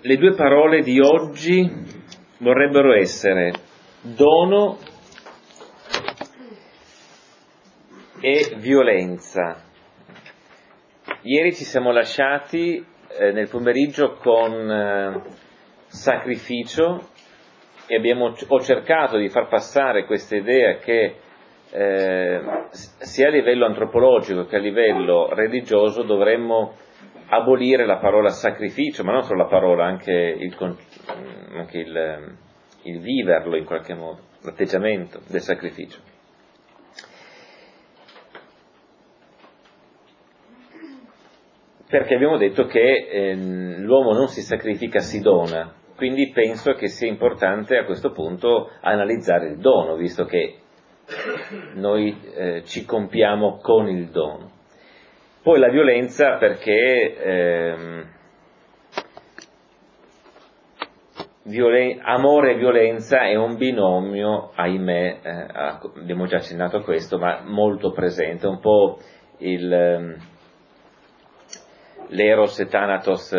le due parole di oggi vorrebbero essere dono e violenza. Ieri ci siamo lasciati nel pomeriggio con sacrificio e ho cercato di far passare questa idea che sia a livello antropologico che a livello religioso dovremmo abolire la parola sacrificio, ma non solo la parola, anche il viverlo in qualche modo, l'atteggiamento del sacrificio. Perché abbiamo detto che l'uomo non si sacrifica, si dona, quindi penso che sia importante a questo punto analizzare il dono, visto che noi ci compiamo con il dono. Poi la violenza perché amore e violenza è un binomio, ahimè, abbiamo già accennato a questo, ma molto presente, un po' l'eros e thanatos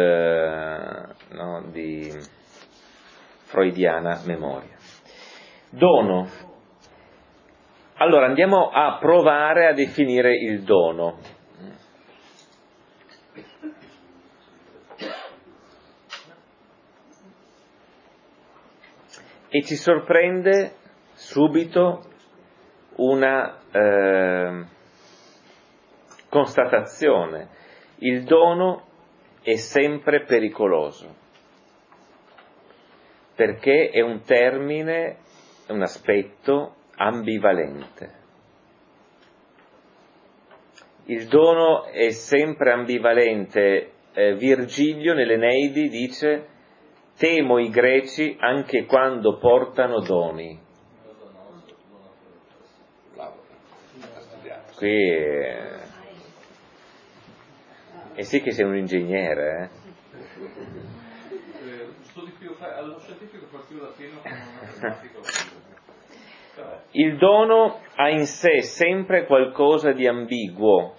di freudiana memoria. Dono. Allora andiamo a provare a definire il dono. E ci sorprende subito una constatazione. Il dono è sempre pericoloso, perché è un termine, un aspetto ambivalente. Il dono è sempre ambivalente. Virgilio nell'Eneidi dice: temo i greci anche quando portano doni. Qui sì che sei un ingegnere, allo scientifico partivo da pieno con un matematico. Il dono ha in sé sempre qualcosa di ambiguo.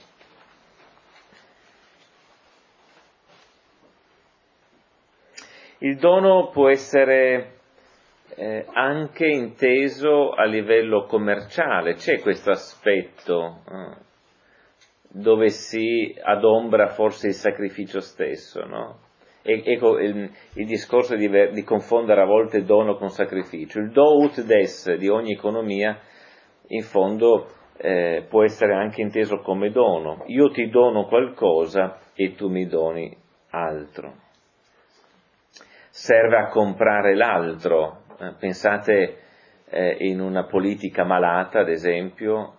Il dono può essere anche inteso a livello commerciale, c'è questo aspetto dove si adombra forse il sacrificio stesso, no? Ecco il discorso di confondere a volte dono con sacrificio. Il do ut des di ogni economia in fondo può essere anche inteso come dono. Io ti dono qualcosa e tu mi doni altro. Serve a comprare l'altro. Pensate in una politica malata, ad esempio,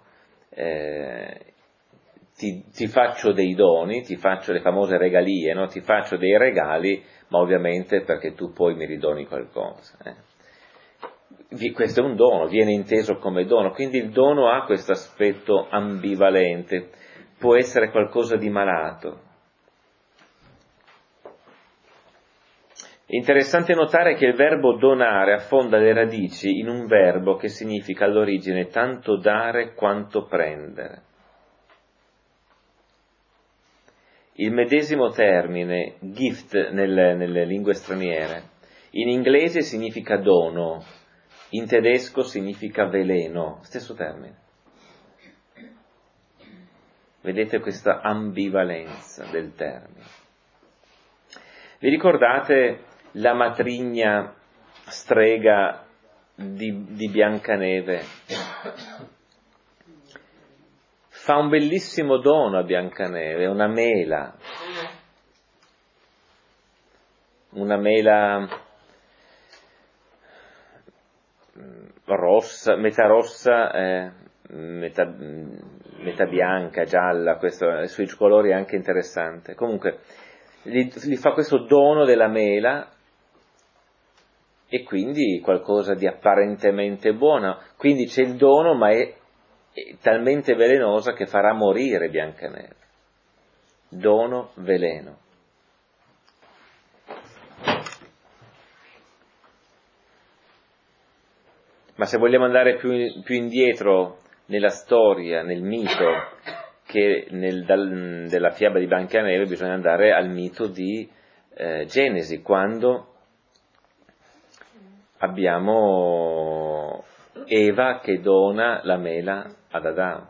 ti faccio dei doni, ti faccio le famose regalie, no? Ti faccio dei regali, ma ovviamente perché tu poi mi ridoni qualcosa. Questo è un dono, viene inteso come dono, quindi il dono ha questo aspetto ambivalente, può essere qualcosa di malato. È interessante notare che il verbo donare affonda le radici in un verbo che significa all'origine tanto dare quanto prendere. Il medesimo termine, gift, nelle lingue straniere, in inglese significa dono, in tedesco significa veleno, stesso termine. Vedete questa ambivalenza del termine. Vi ricordate la matrigna strega di Biancaneve? Fa un bellissimo dono a Biancaneve, una mela rossa, metà bianca, gialla, questo sui colori è anche interessante. Comunque gli fa questo dono della mela e quindi qualcosa di apparentemente buono, quindi c'è il dono ma è talmente velenosa che farà morire Biancaneve. Dono, veleno. Ma se vogliamo andare più indietro nella storia, nel mito, che della fiaba di Biancaneve, bisogna andare al mito di Genesi, quando abbiamo Eva che dona la mela ad Adamo.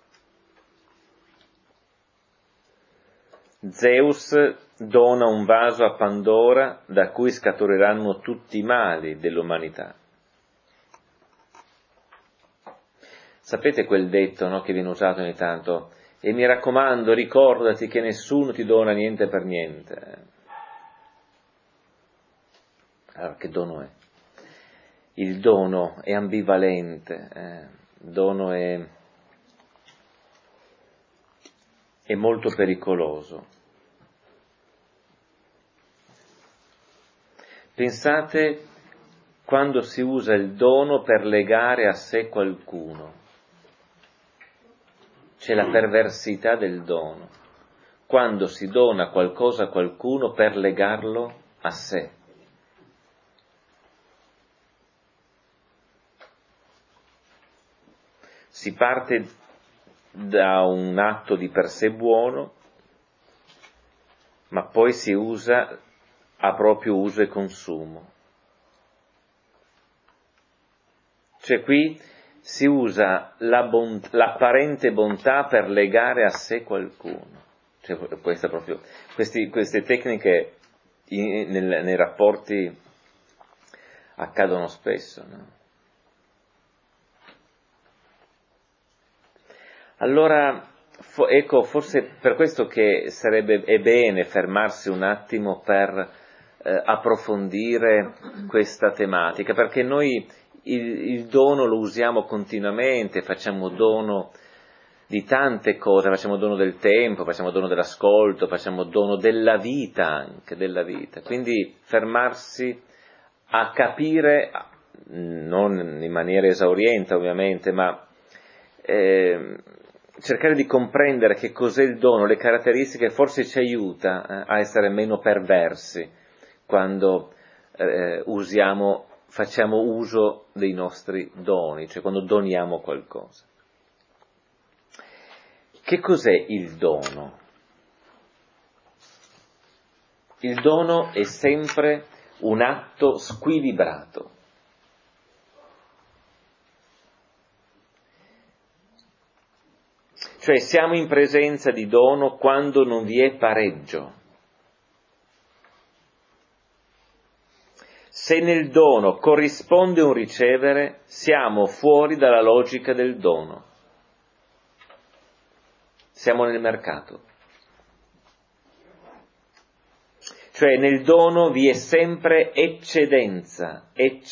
Zeus dona un vaso a Pandora da cui scaturiranno tutti i mali dell'umanità. Sapete quel detto, no, che viene usato ogni tanto? E mi raccomando, ricordati che nessuno ti dona niente per niente. Allora, che dono è? Il dono è ambivalente, il dono è molto pericoloso. Pensate quando si usa il dono per legare a sé qualcuno. C'è la perversità del dono, quando si dona qualcosa a qualcuno per legarlo a sé. Si parte da un atto di per sé buono, ma poi si usa a proprio uso e consumo. Cioè qui si usa l'apparente bontà per legare a sé qualcuno. Cioè, queste tecniche nei rapporti accadono spesso, no? Allora, ecco, forse per questo che è bene fermarsi un attimo per approfondire questa tematica, perché noi il dono lo usiamo continuamente, facciamo dono di tante cose, facciamo dono del tempo, facciamo dono dell'ascolto, facciamo dono della vita anche, della vita. Quindi fermarsi a capire, non in maniera esauriente ovviamente, ma cercare di comprendere che cos'è il dono, le caratteristiche, forse ci aiuta a essere meno perversi quando facciamo uso dei nostri doni, cioè quando doniamo qualcosa. Che cos'è il dono? Il dono è sempre un atto squilibrato. Cioè siamo in presenza di dono quando non vi è pareggio. Se nel dono corrisponde un ricevere, siamo fuori dalla logica del dono. Siamo nel mercato. Cioè nel dono vi è sempre eccedenza,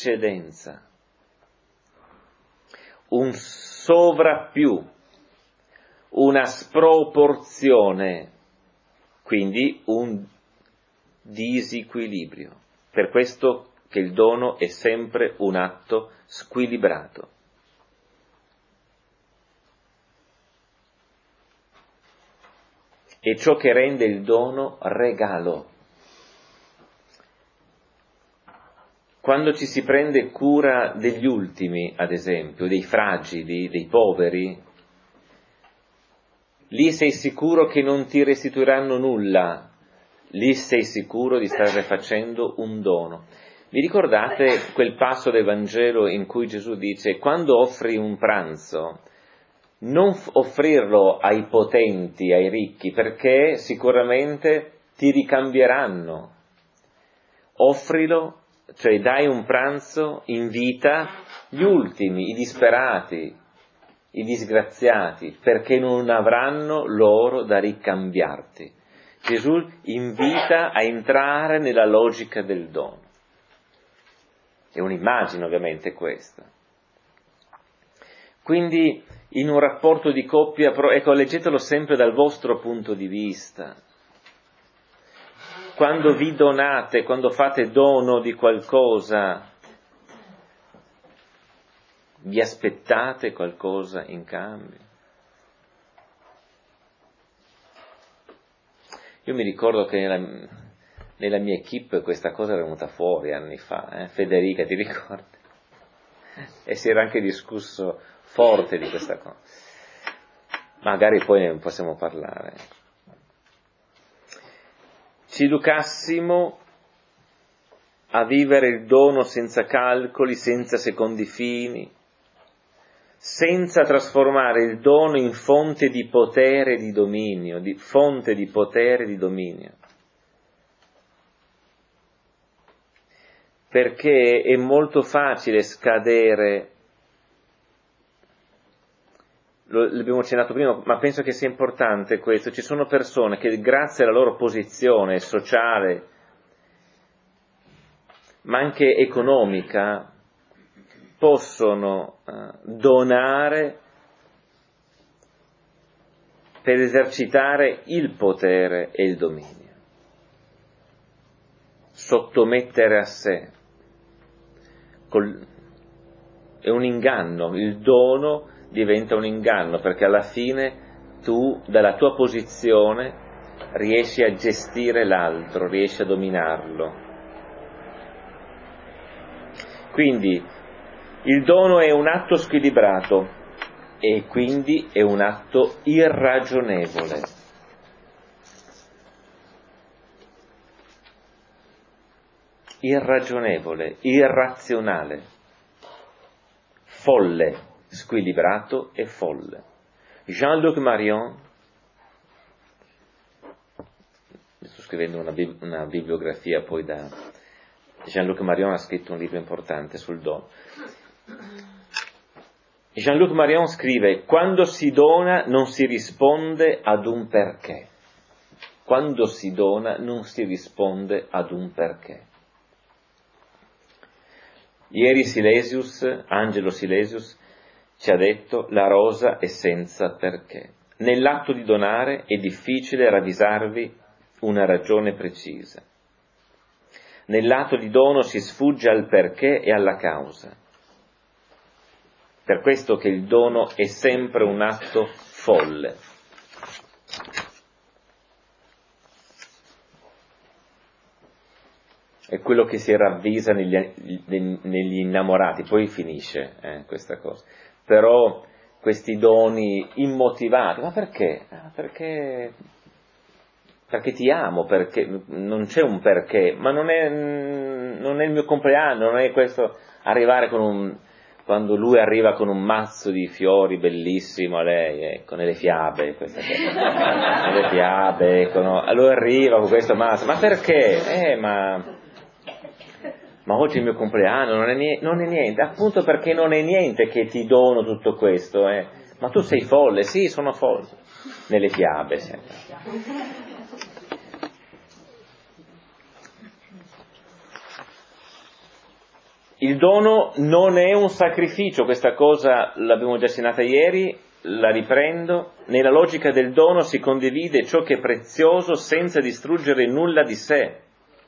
un sovrappiù, una sproporzione, quindi un disequilibrio. Per questo che il dono è sempre un atto squilibrato. È ciò che rende il dono regalo. Quando ci si prende cura degli ultimi, ad esempio, dei fragili, dei poveri, lì sei sicuro che non ti restituiranno nulla, lì sei sicuro di stare facendo un dono. Vi ricordate quel passo del Vangelo in cui Gesù dice: quando offri un pranzo, non offrirlo ai potenti, ai ricchi, perché sicuramente ti ricambieranno. Offrilo, cioè dai un pranzo, invita gli ultimi, i disperati, i disgraziati, perché non avranno loro da ricambiarti. Gesù invita a entrare nella logica del dono. È un'immagine ovviamente questa. Quindi in un rapporto di coppia, ecco, leggetelo sempre dal vostro punto di vista. Quando vi donate, quando fate dono di qualcosa, vi aspettate qualcosa in cambio? Io mi ricordo che nella mia equipe questa cosa era venuta fuori anni fa, Federica, ti ricordi? E si era anche discusso forte di questa cosa. Magari poi ne possiamo parlare. ci educassimo a vivere il dono senza calcoli, senza secondi fini, senza trasformare il dono in fonte di potere e di dominio, fonte di potere e di dominio. Perché è molto facile scadere, l'abbiamo accennato prima, ma penso che sia importante questo, ci sono persone che grazie alla loro posizione sociale, ma anche economica, possono donare per esercitare il potere e il dominio, sottomettere a sé. È un inganno, il dono diventa un inganno, perché alla fine tu, dalla tua posizione, riesci a gestire l'altro, riesci a dominarlo. Quindi il dono è un atto squilibrato e quindi è un atto irragionevole. Irragionevole, irrazionale, folle, squilibrato e folle. Jean-Luc Marion, sto scrivendo una bibliografia poi da Jean-Luc Marion, ha scritto un libro importante sul dono. Jean-Luc Marion scrive: quando si dona non si risponde ad un perché. Quando si dona non si risponde ad un perché. Ieri Angelo Silesius, ci ha detto: la rosa è senza perché. Nell'atto di donare è difficile ravvisarvi una ragione precisa. Nell'atto di dono si sfugge al perché e alla causa. Per questo che il dono è sempre un atto folle. È quello che si ravvisa negli innamorati, poi finisce questa cosa. Però questi doni immotivati, ma perché? Perché ti amo, perché non c'è un perché, ma non è il mio compleanno, non è questo arrivare quando lui arriva con un mazzo di fiori bellissimo a lei, ecco, nelle fiabe, nelle fiabe, ecco, no? Allora arriva con questo mazzo, ma perché? Ma oggi è il mio compleanno, non è niente, appunto perché non è niente che ti dono tutto questo, ma tu sei folle, sì, sono folle, nelle fiabe sempre. Il dono non è un sacrificio, questa cosa l'abbiamo già accennata ieri, la riprendo. Nella logica del dono si condivide ciò che è prezioso senza distruggere nulla di sé.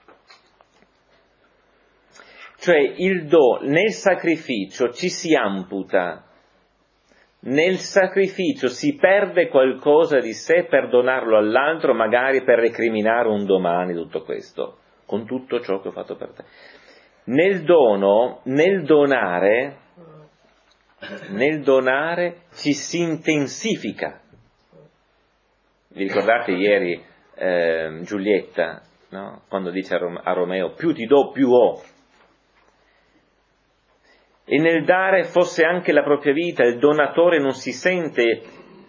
Cioè nel sacrificio ci si amputa, nel sacrificio si perde qualcosa di sé per donarlo all'altro, magari per recriminare un domani tutto questo, con tutto ciò che ho fatto per te. Nel donare ci si intensifica. Vi ricordate ieri Giulietta, no? Quando dice a Romeo: più ti do, più ho. E nel dare fosse anche la propria vita, il donatore non si sente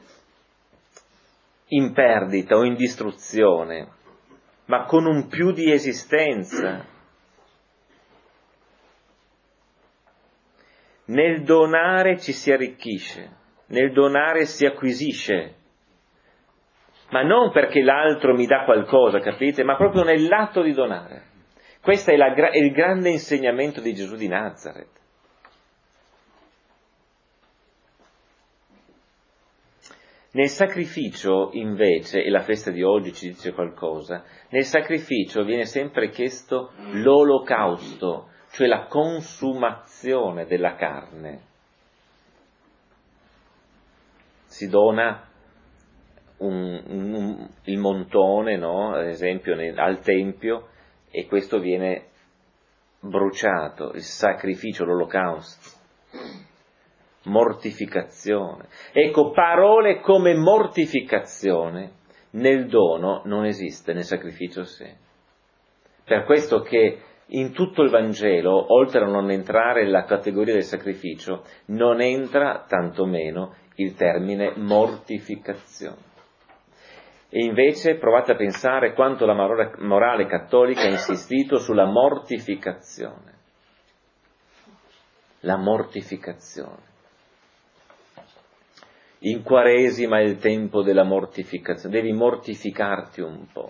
in perdita o in distruzione, ma con un più di esistenza. Nel donare ci si arricchisce, nel donare si acquisisce, ma non perché l'altro mi dà qualcosa, capite? Ma proprio nell'atto di donare. Questo è il grande insegnamento di Gesù di Nazareth. Nel sacrificio, invece, e la festa di oggi ci dice qualcosa, nel sacrificio viene sempre chiesto l'olocausto, cioè la consumazione della carne. Si dona il montone, no? Ad esempio al Tempio, e questo viene bruciato, il sacrificio, l'olocausto. Mortificazione. Ecco, parole come mortificazione nel dono non esiste, nel sacrificio sì. Per questo che in tutto il Vangelo, oltre a non entrare nella categoria del sacrificio, non entra tantomeno il termine mortificazione. E invece provate a pensare quanto la morale cattolica ha insistito sulla mortificazione. La mortificazione. In Quaresima è il tempo della mortificazione, devi mortificarti un po'.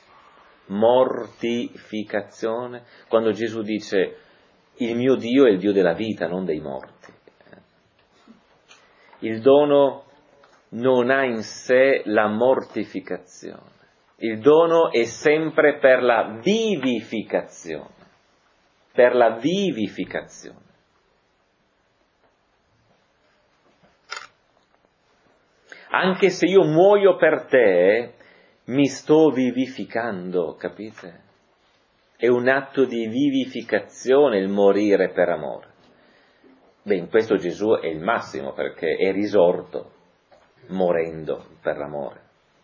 Mortificazione, quando Gesù dice il mio Dio è il Dio della vita, non dei morti. Il dono non ha in sé la mortificazione, il dono è sempre per la vivificazione, per la vivificazione. Anche se io muoio per te, mi sto vivificando, capite? È un atto di vivificazione il morire per amore. Beh, in questo Gesù è il massimo, perché è risorto morendo per l'amore.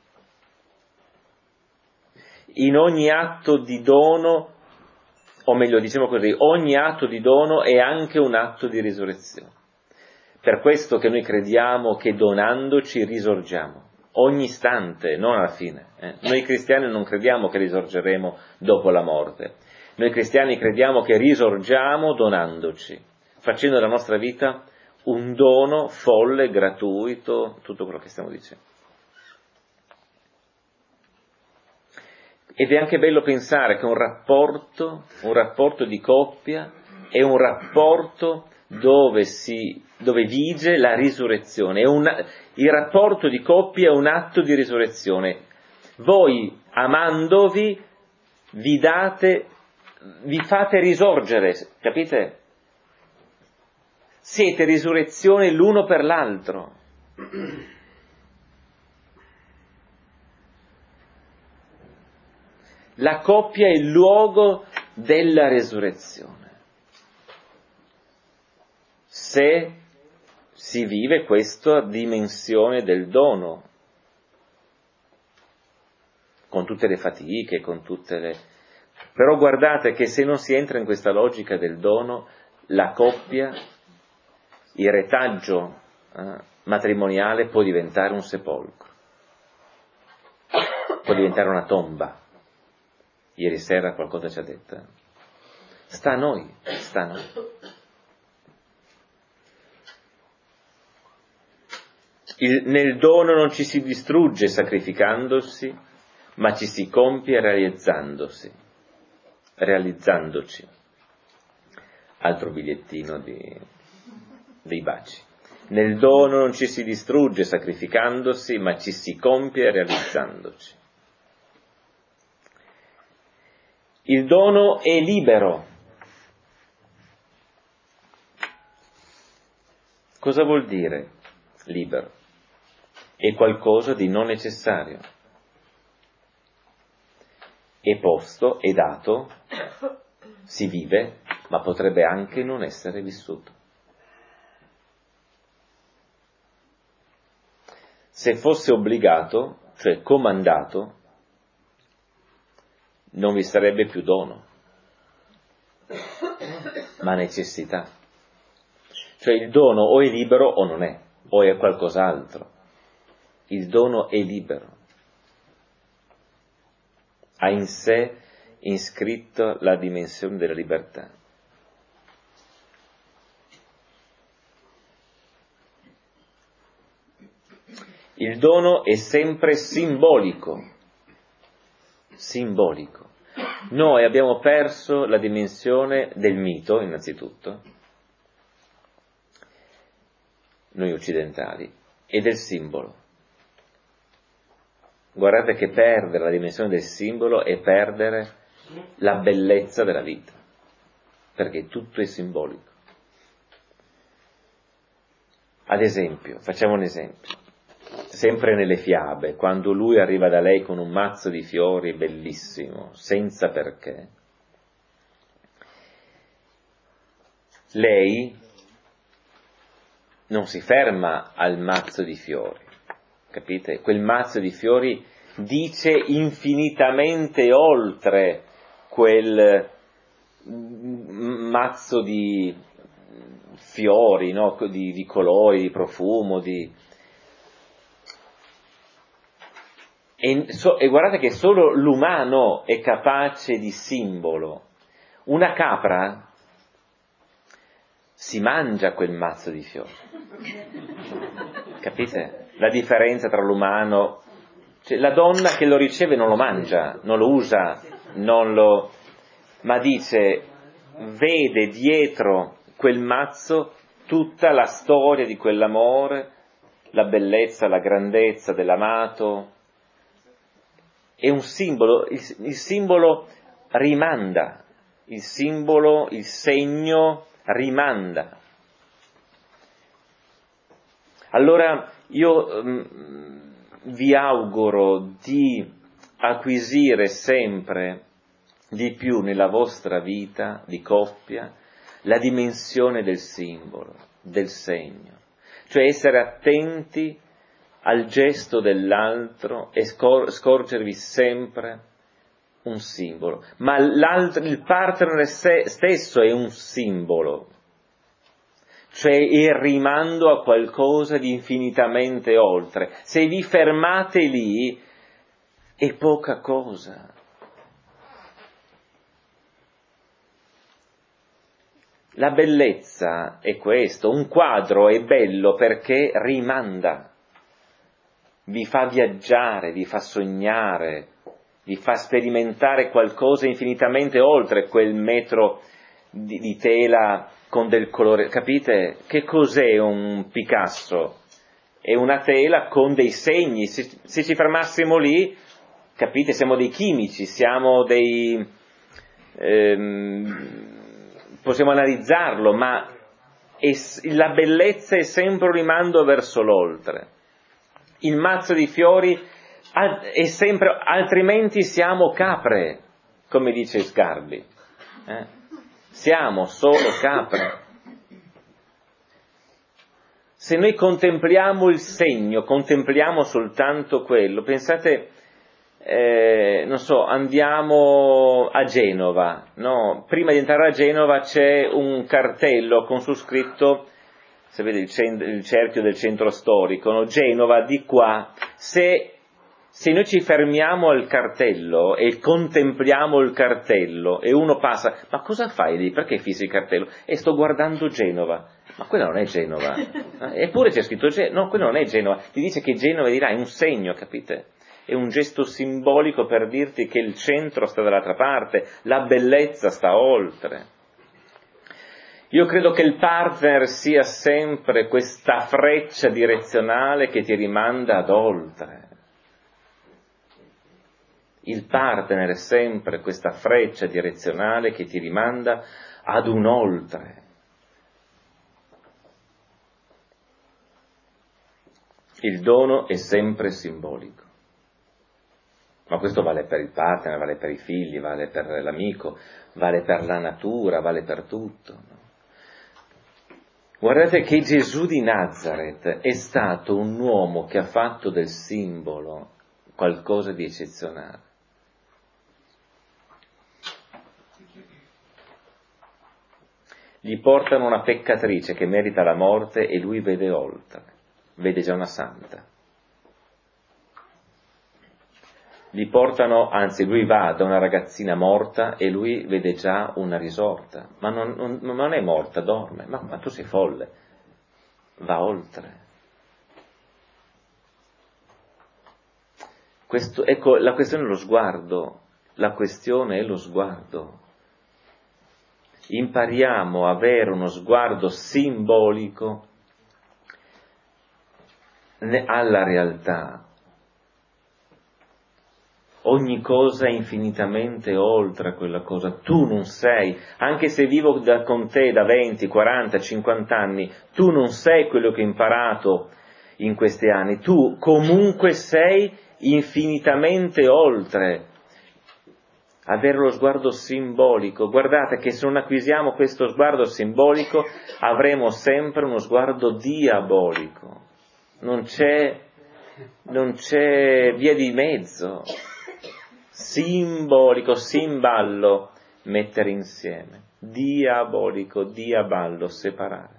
In ogni atto di dono, o meglio diciamo così, ogni atto di dono è anche un atto di risurrezione. Per questo che noi crediamo che donandoci risorgiamo, ogni istante, non alla fine. Noi cristiani non crediamo che risorgeremo dopo la morte. Noi cristiani crediamo che risorgiamo donandoci, facendo della nostra vita un dono folle, gratuito, tutto quello che stiamo dicendo. Ed è anche bello pensare che un rapporto di coppia è un rapporto dove vige la risurrezione. Il rapporto di coppia è un atto di risurrezione. Voi, amandovi, vi fate risorgere, capite? Siete risurrezione l'uno per l'altro. La coppia è il luogo della risurrezione. Se si vive questa dimensione del dono, con tutte le fatiche, Però guardate che se non si entra in questa logica del dono, la coppia, il retaggio matrimoniale può diventare un sepolcro, può diventare una tomba. Ieri sera qualcosa ci ha detto. Sta a noi. Nel dono non ci si distrugge sacrificandosi, ma ci si compie realizzandoci. Altro bigliettino dei baci. Nel dono non ci si distrugge sacrificandosi, ma ci si compie realizzandoci. Il dono è libero. Cosa vuol dire libero? È qualcosa di non necessario. È posto, è dato, si vive, ma potrebbe anche non essere vissuto. Se fosse obbligato, cioè comandato, non vi sarebbe più dono, ma necessità. Cioè il dono o è libero o non è, o è qualcos'altro. Il dono è libero. Ha in sé iscritto la dimensione della libertà. Il dono è sempre simbolico. Noi abbiamo perso la dimensione del mito, innanzitutto, noi occidentali, e del simbolo. Guardate che perdere la dimensione del simbolo è perdere la bellezza della vita, perché tutto è simbolico. Ad esempio, facciamo un esempio. Sempre nelle fiabe, quando lui arriva da lei con un mazzo di fiori bellissimo, senza perché, lei non si ferma al mazzo di fiori, capite? Quel mazzo di fiori dice infinitamente oltre quel mazzo di fiori, no? di colori, di profumo, E guardate che solo l'umano è capace di simbolo. Una capra si mangia quel mazzo di fiori. Capite? La differenza tra l'umano... Cioè, la donna che lo riceve non lo mangia, non lo usa, ma dice, vede dietro quel mazzo tutta la storia di quell'amore, la bellezza, la grandezza dell'amato. È un simbolo, il simbolo rimanda, il segno rimanda. Allora io vi auguro di acquisire sempre di più nella vostra vita di coppia la dimensione del simbolo, del segno, cioè essere attenti al gesto dell'altro e scorgervi sempre un simbolo, ma il partner stesso è un simbolo, cioè il rimando a qualcosa di infinitamente oltre. Se vi fermate lì è poca cosa. La bellezza è questo, un quadro è bello perché rimanda, vi fa viaggiare, vi fa sognare, vi fa sperimentare qualcosa infinitamente oltre quel metro di tela con del colore. Capite? Che cos'è un Picasso? È una tela con dei segni. Se ci fermassimo lì, capite, siamo dei chimici, siamo dei... possiamo analizzarlo, ma la bellezza è sempre un rimando verso l'oltre. Il mazzo di fiori è sempre, altrimenti siamo capre, come dice Sgarbi. Siamo solo capre. Se noi contempliamo il segno, contempliamo soltanto quello, pensate, non so, andiamo a Genova, no? Prima di entrare a Genova c'è un cartello con su scritto, sapete, il cerchio del centro storico, no? Genova di qua. Se noi ci fermiamo al cartello e contempliamo il cartello e uno passa, ma cosa fai lì? Perché fissi il cartello? E sto guardando Genova. Ma quella non è Genova. Eppure c'è scritto Genova. No, quello non è Genova. Ti dice che Genova di là è un segno, capite? È un gesto simbolico per dirti che il centro sta dall'altra parte, la bellezza sta oltre. Io credo che il partner sia sempre questa freccia direzionale che ti rimanda ad oltre. Il partner è sempre questa freccia direzionale che ti rimanda ad un oltre. Il dono è sempre simbolico. Ma questo vale per il partner, vale per i figli, vale per l'amico, vale per la natura, vale per tutto. No? Guardate che Gesù di Nazareth è stato un uomo che ha fatto del simbolo qualcosa di eccezionale. Gli portano una peccatrice che merita la morte e lui vede oltre, vede già una santa. Gli portano, anzi lui va da una ragazzina morta e lui vede già una risorta, ma non è morta, dorme, ma tu sei folle, va oltre. Ecco, la questione è lo sguardo, Impariamo a avere uno sguardo simbolico alla realtà. Ogni cosa è infinitamente oltre quella cosa. Tu non sei, anche se vivo con te da 20, 40, 50 anni, tu non sei quello che ho imparato in questi anni. Tu comunque sei infinitamente oltre. Avere lo sguardo simbolico. Guardate che se non acquisiamo questo sguardo simbolico avremo sempre uno sguardo diabolico. Non c'è via di mezzo. simbolico, simballo, mettere insieme, diabolico, diaballo, separare.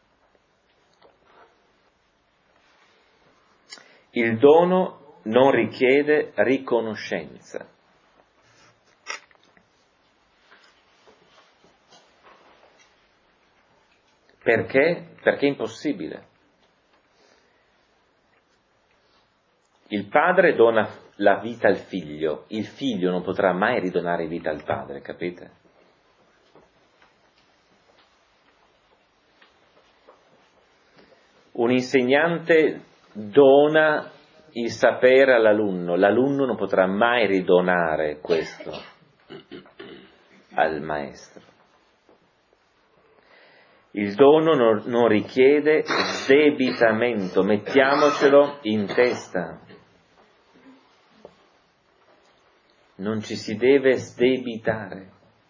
Il dono non richiede riconoscenza. Perché? Perché è impossibile. Il padre dona la vita al figlio, il figlio non potrà mai ridonare vita al padre, capite? Un insegnante dona il sapere all'alunno, l'alunno non potrà mai ridonare questo al maestro. Il dono non richiede sdebitamento, mettiamocelo in testa. Non ci si deve sdebitare.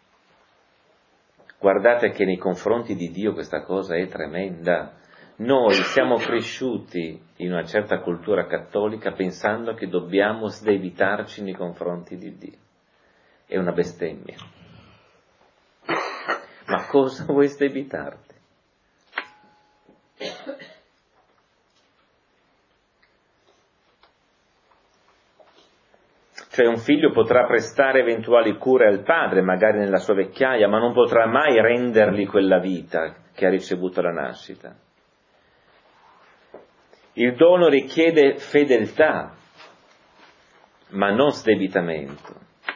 Guardate che nei confronti di Dio questa cosa è tremenda. Noi siamo cresciuti in una certa cultura cattolica pensando che dobbiamo sdebitarci nei confronti di Dio. È una bestemmia. Ma cosa vuoi sdebitarti? Cioè un figlio potrà prestare eventuali cure al padre, magari nella sua vecchiaia, ma non potrà mai rendergli quella vita che ha ricevuto alla nascita. Il dono richiede fedeltà, ma non sdebitamento.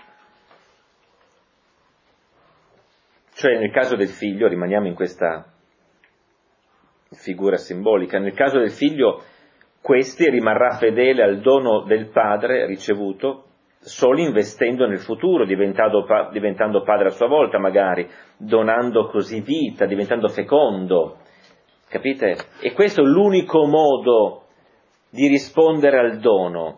Cioè nel caso del figlio, rimaniamo in questa figura simbolica, nel caso del figlio questi rimarrà fedele al dono del padre ricevuto solo investendo nel futuro, diventando padre a sua volta magari, donando così vita, diventando fecondo, capite? E questo è l'unico modo di rispondere al dono,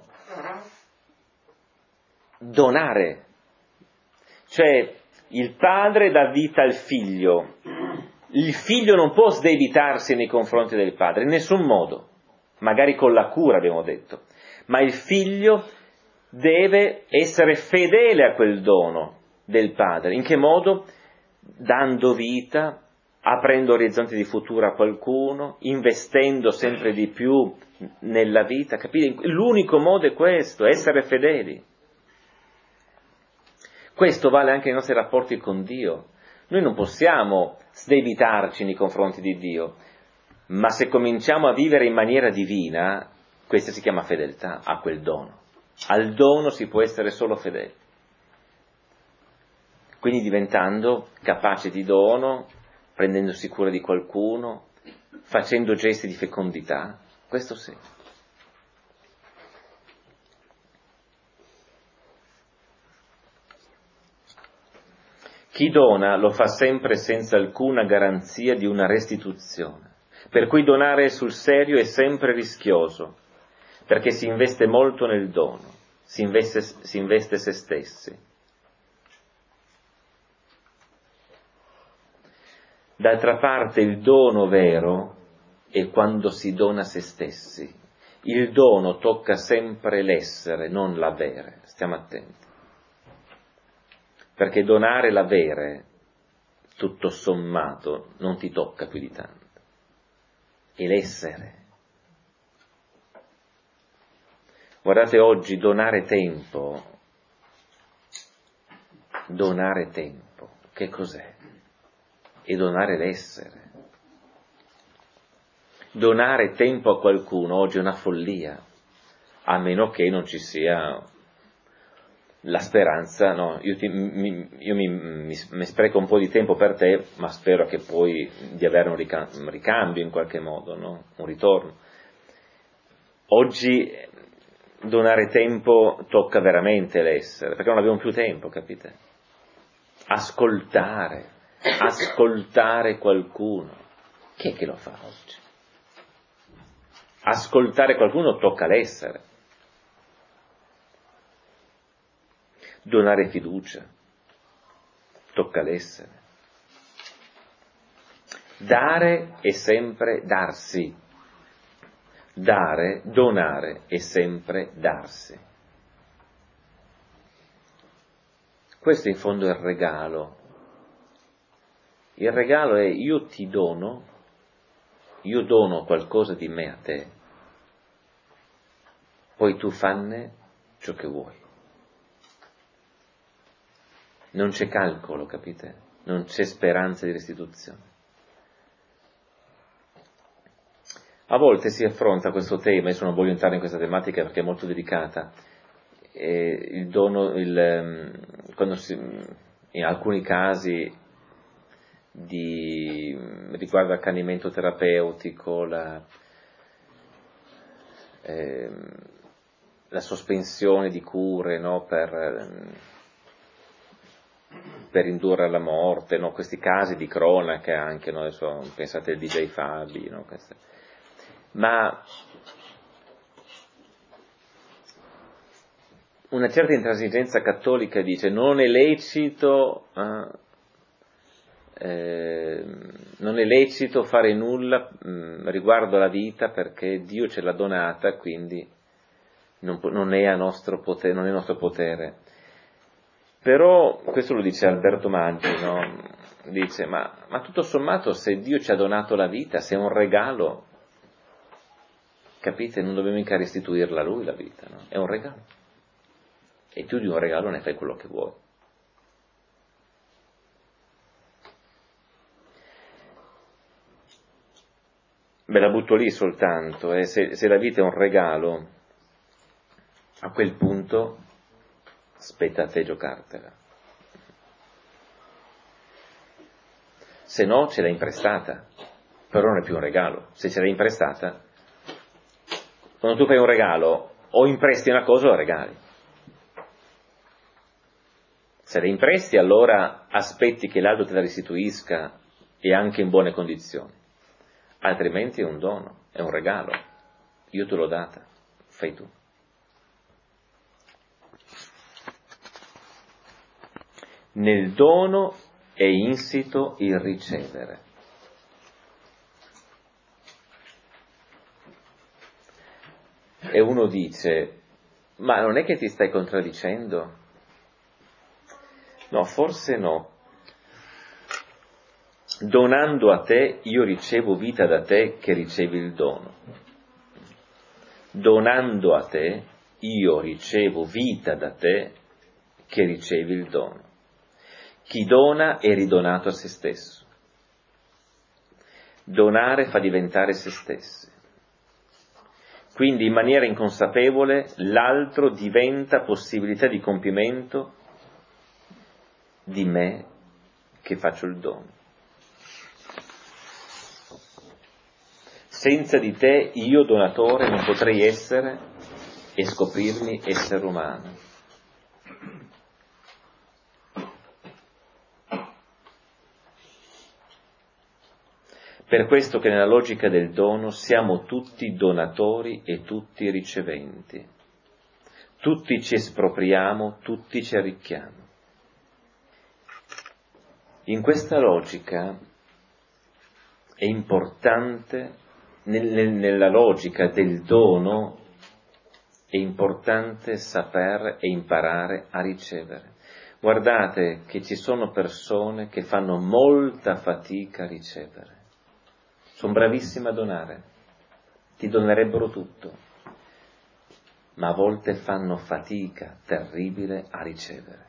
donare, cioè il padre dà vita al figlio, il figlio non può sdebitarsi nei confronti del padre, in nessun modo, magari con la cura abbiamo detto, ma il figlio deve essere fedele a quel dono del padre. In che modo? Dando vita, aprendo orizzonti di futuro a qualcuno, investendo sempre di più nella vita, capite? L'unico modo è questo, essere fedeli. Questo vale anche nei nostri rapporti con Dio. Noi non possiamo sdebitarci nei confronti di Dio, ma se cominciamo a vivere in maniera divina, questa si chiama fedeltà a quel dono. Al dono si può essere solo fedeli. Quindi diventando capace di dono, prendendosi cura di qualcuno, facendo gesti di fecondità, questo sì. Chi dona lo fa sempre senza alcuna garanzia di una restituzione, per cui donare sul serio è sempre rischioso, perché si investe molto nel dono, si investe se stessi. D'altra parte il dono vero è quando si dona se stessi. Il dono tocca sempre l'essere, non l'avere, stiamo attenti. Perché donare l'avere, tutto sommato, non ti tocca più di tanto. È l'essere. Guardate oggi, donare tempo, che cos'è? È donare l'essere. Donare tempo a qualcuno oggi è una follia, a meno che non ci sia la speranza, no, io mi spreco un po' di tempo per te, ma spero che poi di avere un ricambio in qualche modo, no? Un ritorno. Oggi donare tempo tocca veramente l'essere, perché non abbiamo più tempo, capite? Ascoltare qualcuno. Chi è che lo fa oggi? Ascoltare qualcuno tocca l'essere. Donare fiducia tocca l'essere. Dare è sempre darsi. Donare è sempre darsi. Questo in fondo è il regalo. Il regalo è: io ti dono, io dono qualcosa di me a te, poi tu fanne ciò che vuoi. Non c'è calcolo, capite? Non c'è speranza di restituzione. A volte si affronta questo tema, adesso non voglio entrare in questa tematica perché è molto delicata, il dono, in alcuni casi riguardo accanimento terapeutico, la sospensione di cure, no, per indurre alla morte, no, questi casi di cronaca anche, no, adesso pensate al DJ Fabi, no, ma una certa intransigenza cattolica dice non è lecito fare nulla riguardo alla vita perché Dio ce l'ha donata, quindi non è a nostro potere, non è nostro potere. Però questo lo dice Alberto Maggi, no? Dice ma tutto sommato, se Dio ci ha donato la vita, se è un regalo, capite, non dobbiamo mica restituirla a Lui la vita, no? È un regalo, e tu di un regalo ne fai quello che vuoi. Ve la butto lì soltanto, se la vita è un regalo, a quel punto spetta a te giocartela. Se no ce l'hai imprestata, però non è più un regalo. Se ce l'hai imprestata, quando tu fai un regalo, o impresti una cosa o la regali. Se la impresti, allora aspetti che l'altro te la restituisca e anche in buone condizioni. Altrimenti è un dono, è un regalo. Io te l'ho data, fai tu. Nel dono è insito il ricevere. E uno dice, ma non è che ti stai contraddicendo? No, forse no. Donando a te, io ricevo vita da te che ricevi il dono. Donando a te, io ricevo vita da te che ricevi il dono. Chi dona è ridonato a se stesso. Donare fa diventare se stessi. Quindi in maniera inconsapevole l'altro diventa possibilità di compimento di me che faccio il dono. Senza di te io donatore non potrei essere e scoprirmi essere umano. Per questo che nella logica del dono siamo tutti donatori e tutti riceventi. Tutti ci espropriamo, tutti ci arricchiamo. In questa logica è importante, nella logica del dono, è importante saper e imparare a ricevere. Guardate che ci sono persone che fanno molta fatica a ricevere. Sono bravissime a donare, ti donerebbero tutto, ma a volte fanno fatica terribile a ricevere.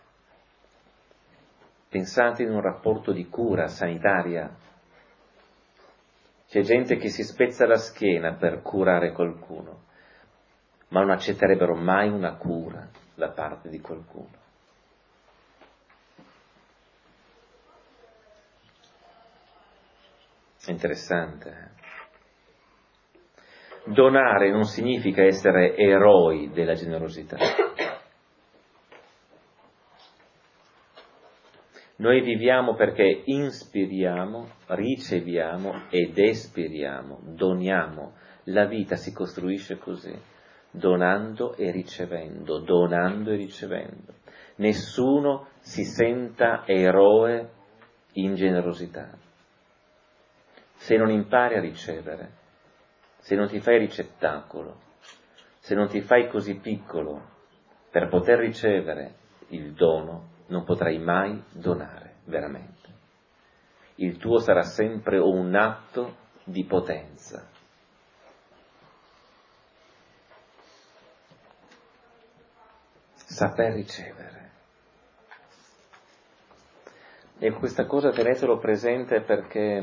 Pensate in un rapporto di cura sanitaria. C'è gente che si spezza la schiena per curare qualcuno, ma non accetterebbero mai una cura da parte di qualcuno. È interessante. Donare non significa essere eroi della generosità. Noi viviamo perché inspiriamo, riceviamo ed espiriamo, doniamo. La vita si costruisce così, donando e ricevendo, donando e ricevendo. Nessuno si senta eroe in generosità. Se non impari a ricevere, se non ti fai ricettacolo, se non ti fai così piccolo per poter ricevere il dono, non potrai mai donare veramente. Il tuo sarà sempre un atto di potenza. Saper ricevere. E questa cosa tenetelo presente, perché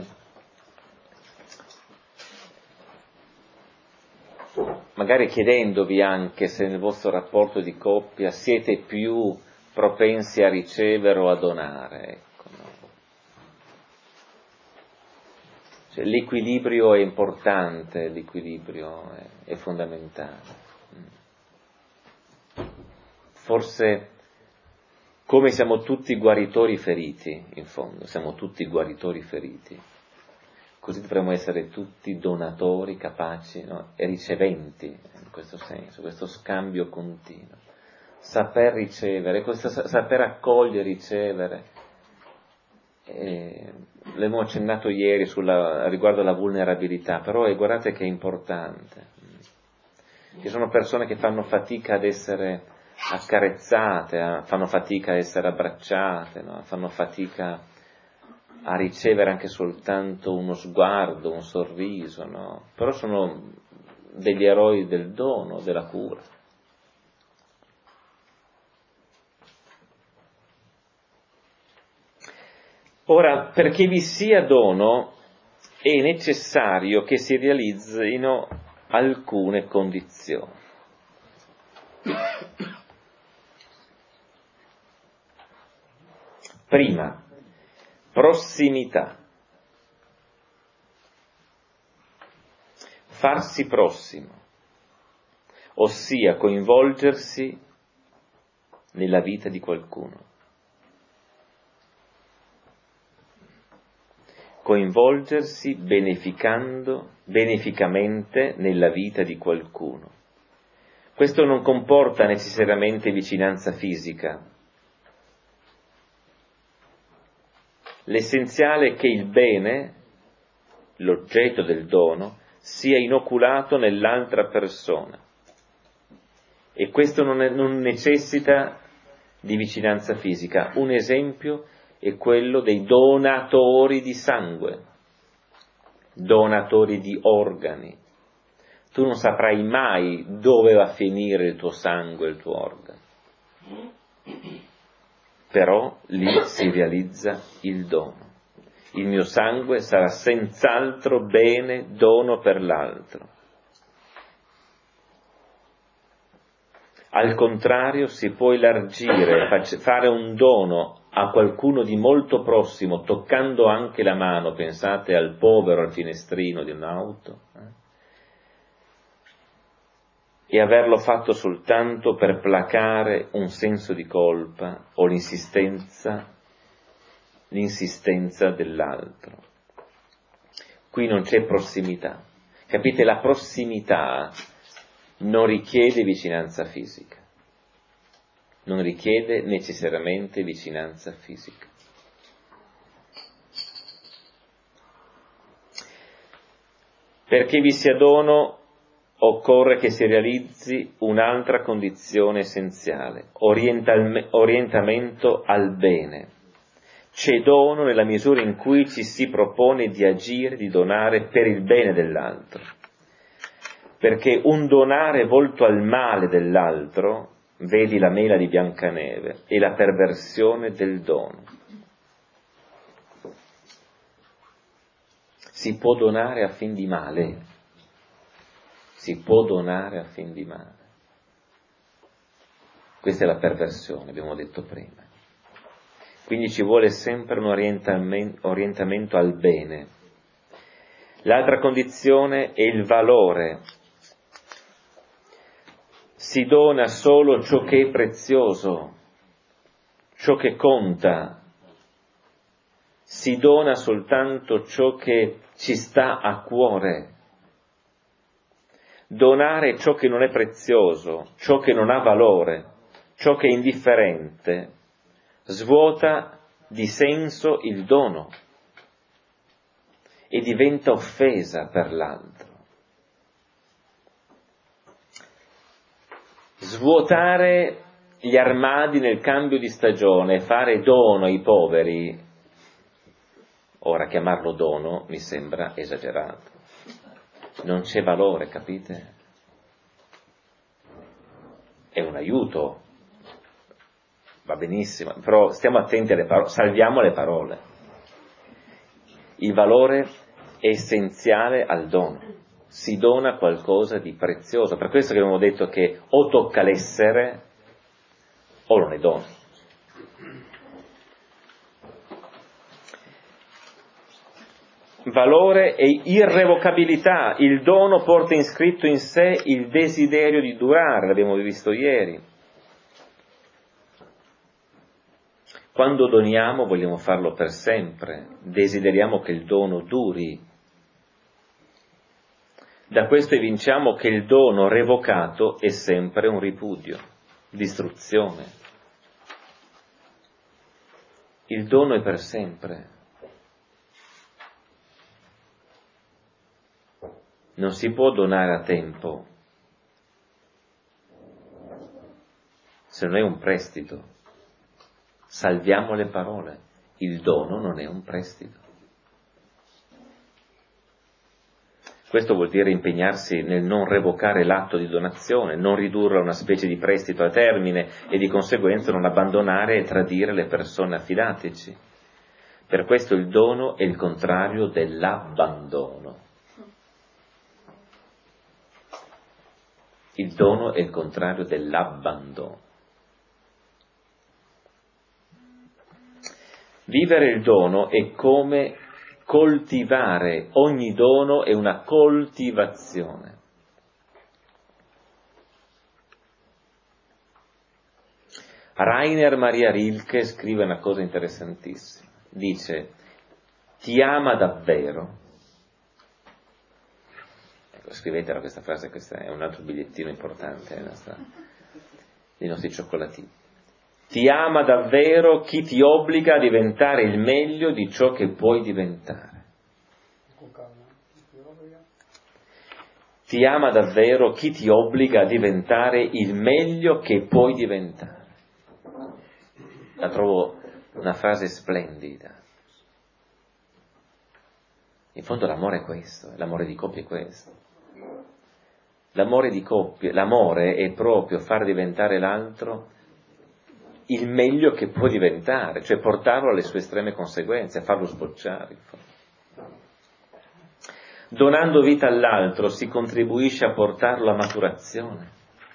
magari chiedendovi anche se nel vostro rapporto di coppia siete più propensi a ricevere o a donare, ecco, no? Cioè, l'equilibrio è importante, l'equilibrio è fondamentale. Forse, come siamo tutti guaritori feriti, in fondo, siamo tutti guaritori feriti, così dovremmo essere tutti donatori capaci, no? E riceventi, in questo senso, questo scambio continuo. Saper ricevere, questo saper accogliere, ricevere. L'abbiamo accennato ieri riguardo alla vulnerabilità, però guardate che è importante. Ci sono persone che fanno fatica ad essere accarezzate, fanno fatica a essere abbracciate, no? Fanno fatica a ricevere anche soltanto uno sguardo, un sorriso, no? Però sono degli eroi del dono, della cura. Ora, perché vi sia dono è necessario che si realizzino alcune condizioni. Prima, prossimità. Farsi prossimo, ossia coinvolgersi nella vita di qualcuno. Coinvolgersi beneficamente nella vita di qualcuno. Questo non comporta necessariamente vicinanza fisica. L'essenziale è che il bene, l'oggetto del dono, sia inoculato nell'altra persona. E questo non necessita di vicinanza fisica. Un esempio è quello dei donatori di sangue, donatori di organi. Tu non saprai mai dove va a finire il tuo sangue, il tuo organo. Però lì si realizza il dono. Il mio sangue sarà senz'altro bene, dono per l'altro. Al contrario, si può elargire, fare un dono a qualcuno di molto prossimo, toccando anche la mano, pensate al povero al finestrino di un'auto, e averlo fatto soltanto per placare un senso di colpa o l'insistenza dell'altro. Qui non c'è prossimità. Capite? La prossimità non richiede vicinanza fisica, non richiede necessariamente vicinanza fisica. Perché vi sia dono, occorre che si realizzi un'altra condizione essenziale, orientamento al bene. C'è dono nella misura in cui ci si propone di agire, di donare per il bene dell'altro. Perché un donare volto al male dell'altro, vedi la mela di Biancaneve, è la perversione del dono. Si può donare a fin di male. Si può donare a fin di male. Questa è la perversione, abbiamo detto prima. Quindi ci vuole sempre un orientamento al bene. L'altra condizione è il valore. Si dona solo ciò che è prezioso, ciò che conta. Si dona soltanto ciò che ci sta a cuore. Donare ciò che non è prezioso, ciò che non ha valore, ciò che è indifferente, svuota di senso il dono e diventa offesa per l'altro. Svuotare gli armadi nel cambio di stagione, fare dono ai poveri, ora chiamarlo dono mi sembra esagerato. Non c'è valore, capite? È un aiuto, va benissimo, però stiamo attenti alle parole, salviamo le parole. Il valore è essenziale al dono, si dona qualcosa di prezioso, per questo che abbiamo detto che o tocca l'essere o non è dono. Valore e irrevocabilità, il dono porta iscritto in sé il desiderio di durare, l'abbiamo visto ieri. Quando doniamo vogliamo farlo per sempre, desideriamo che il dono duri. Da questo evinciamo che il dono revocato è sempre un ripudio, distruzione. Il dono è per sempre. Non si può donare a tempo se non è un prestito. Salviamo le parole. Il dono non è un prestito. Questo vuol dire impegnarsi nel non revocare l'atto di donazione, non ridurlo a una specie di prestito a termine e di conseguenza non abbandonare e tradire le persone affidateci. Per questo il dono è il contrario dell'abbandono. Il dono è il contrario dell'abbandono. Vivere il dono è come coltivare, ogni dono è una coltivazione. Rainer Maria Rilke scrive una cosa interessantissima. Dice, ti ama davvero? Ecco, scrivetela questa frase, questo è un altro bigliettino importante dei nostri cioccolatini. Ti ama davvero chi ti obbliga a diventare il meglio di ciò che puoi diventare. Ti ama davvero chi ti obbliga a diventare il meglio che puoi diventare. La trovo una frase splendida. In fondo l'amore è questo, l'amore di coppia è questo. L'amore di coppia, l'amore è proprio far diventare l'altro il meglio che può diventare, cioè portarlo alle sue estreme conseguenze, farlo sbocciare. Donando vita all'altro si contribuisce a portarlo a maturazione.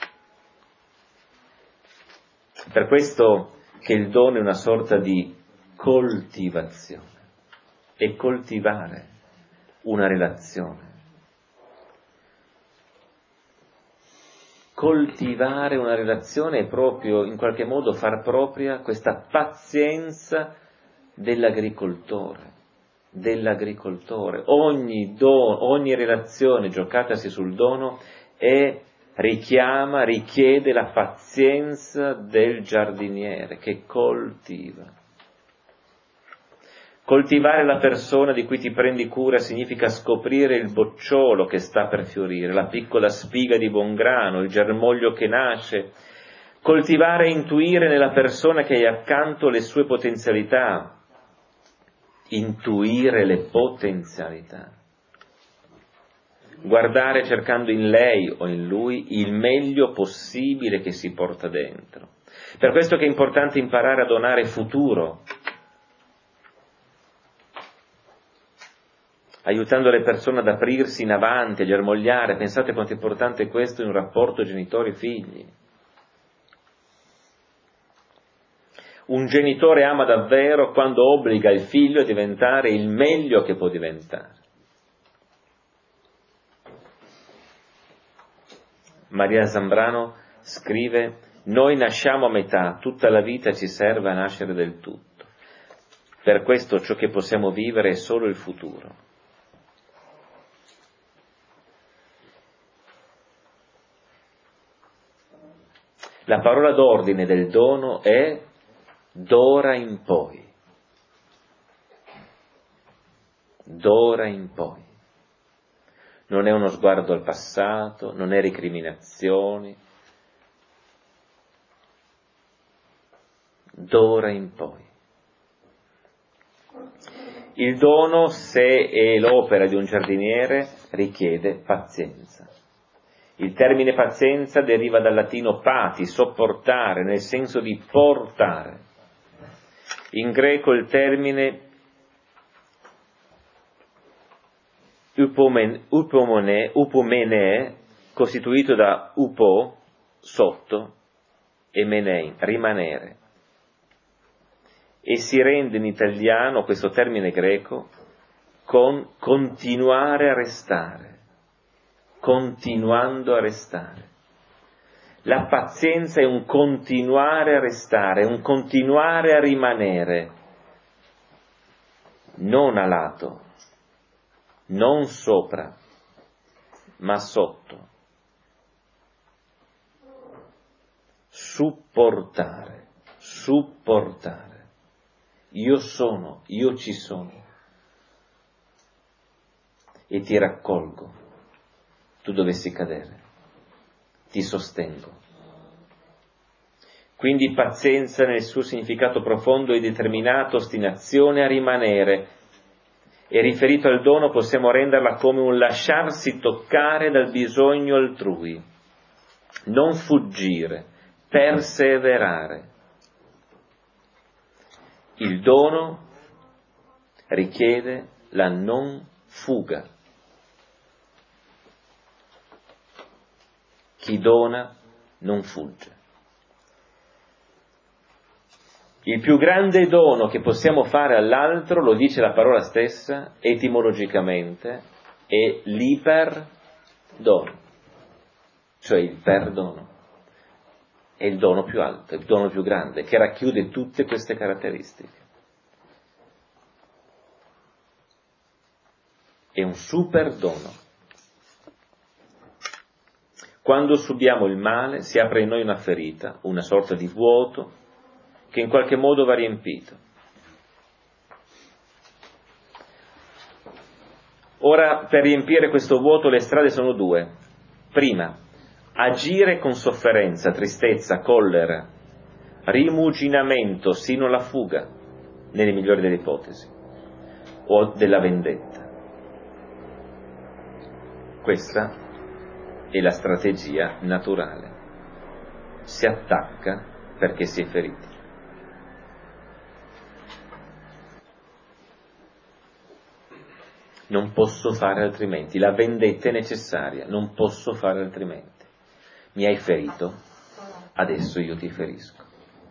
Per questo che il dono è una sorta di coltivazione, è coltivare una relazione. Coltivare una relazione è proprio, in qualche modo, far propria questa pazienza dell'agricoltore. Ogni relazione giocatasi sul dono richiede la pazienza del giardiniere che coltiva. Coltivare la persona di cui ti prendi cura significa scoprire il bocciolo che sta per fiorire, la piccola spiga di buon grano, il germoglio che nasce. Coltivare e intuire nella persona che hai accanto le sue potenzialità. Intuire le potenzialità. Guardare cercando in lei o in lui il meglio possibile che si porta dentro. Per questo che è importante imparare a donare futuro, aiutando le persone ad aprirsi in avanti, a germogliare. Pensate quanto è importante questo in un rapporto genitori-figli. Un genitore ama davvero quando obbliga il figlio a diventare il meglio che può diventare. Maria Zambrano scrive, noi nasciamo a metà, tutta la vita ci serve a nascere del tutto. Per questo ciò che possiamo vivere è solo il futuro. La parola d'ordine del dono è d'ora in poi. D'ora in poi. Non è uno sguardo al passato, non è recriminazioni. d'ora in poi. Il dono, se è l'opera di un giardiniere, richiede pazienza. Il termine pazienza deriva dal latino pati, sopportare, nel senso di portare. In greco il termine upomene, costituito da upo, sotto, e menein, rimanere. E si rende in italiano questo termine greco con continuare a restare, continuando a restare. La pazienza è un continuare a restare, un continuare a rimanere, non a lato, non sopra, ma sotto. Supportare, supportare. Io sono, io ci sono e ti raccolgo, tu dovessi cadere, ti sostengo. Quindi pazienza nel suo significato profondo e determinato, ostinazione a rimanere, e riferito al dono possiamo renderla come un lasciarsi toccare dal bisogno altrui, non fuggire, perseverare. Il dono richiede la non fuga. Chi dona non fugge. Il più grande dono che possiamo fare all'altro, lo dice la parola stessa, etimologicamente, è l'iperdono, cioè il perdono. È il dono più alto, il dono più grande, che racchiude tutte queste caratteristiche. È un super dono. Quando subiamo il male si apre in noi una ferita, una sorta di vuoto che in qualche modo va riempito. Ora, per riempire questo vuoto le strade sono due. Prima, agire con sofferenza, tristezza, collera, rimuginamento sino alla fuga, nelle migliori delle ipotesi, o della vendetta. Questa è la strategia naturale. Si attacca perché si è feriti. Non posso fare altrimenti, la vendetta è necessaria, non posso fare altrimenti. Mi hai ferito, adesso io ti ferisco.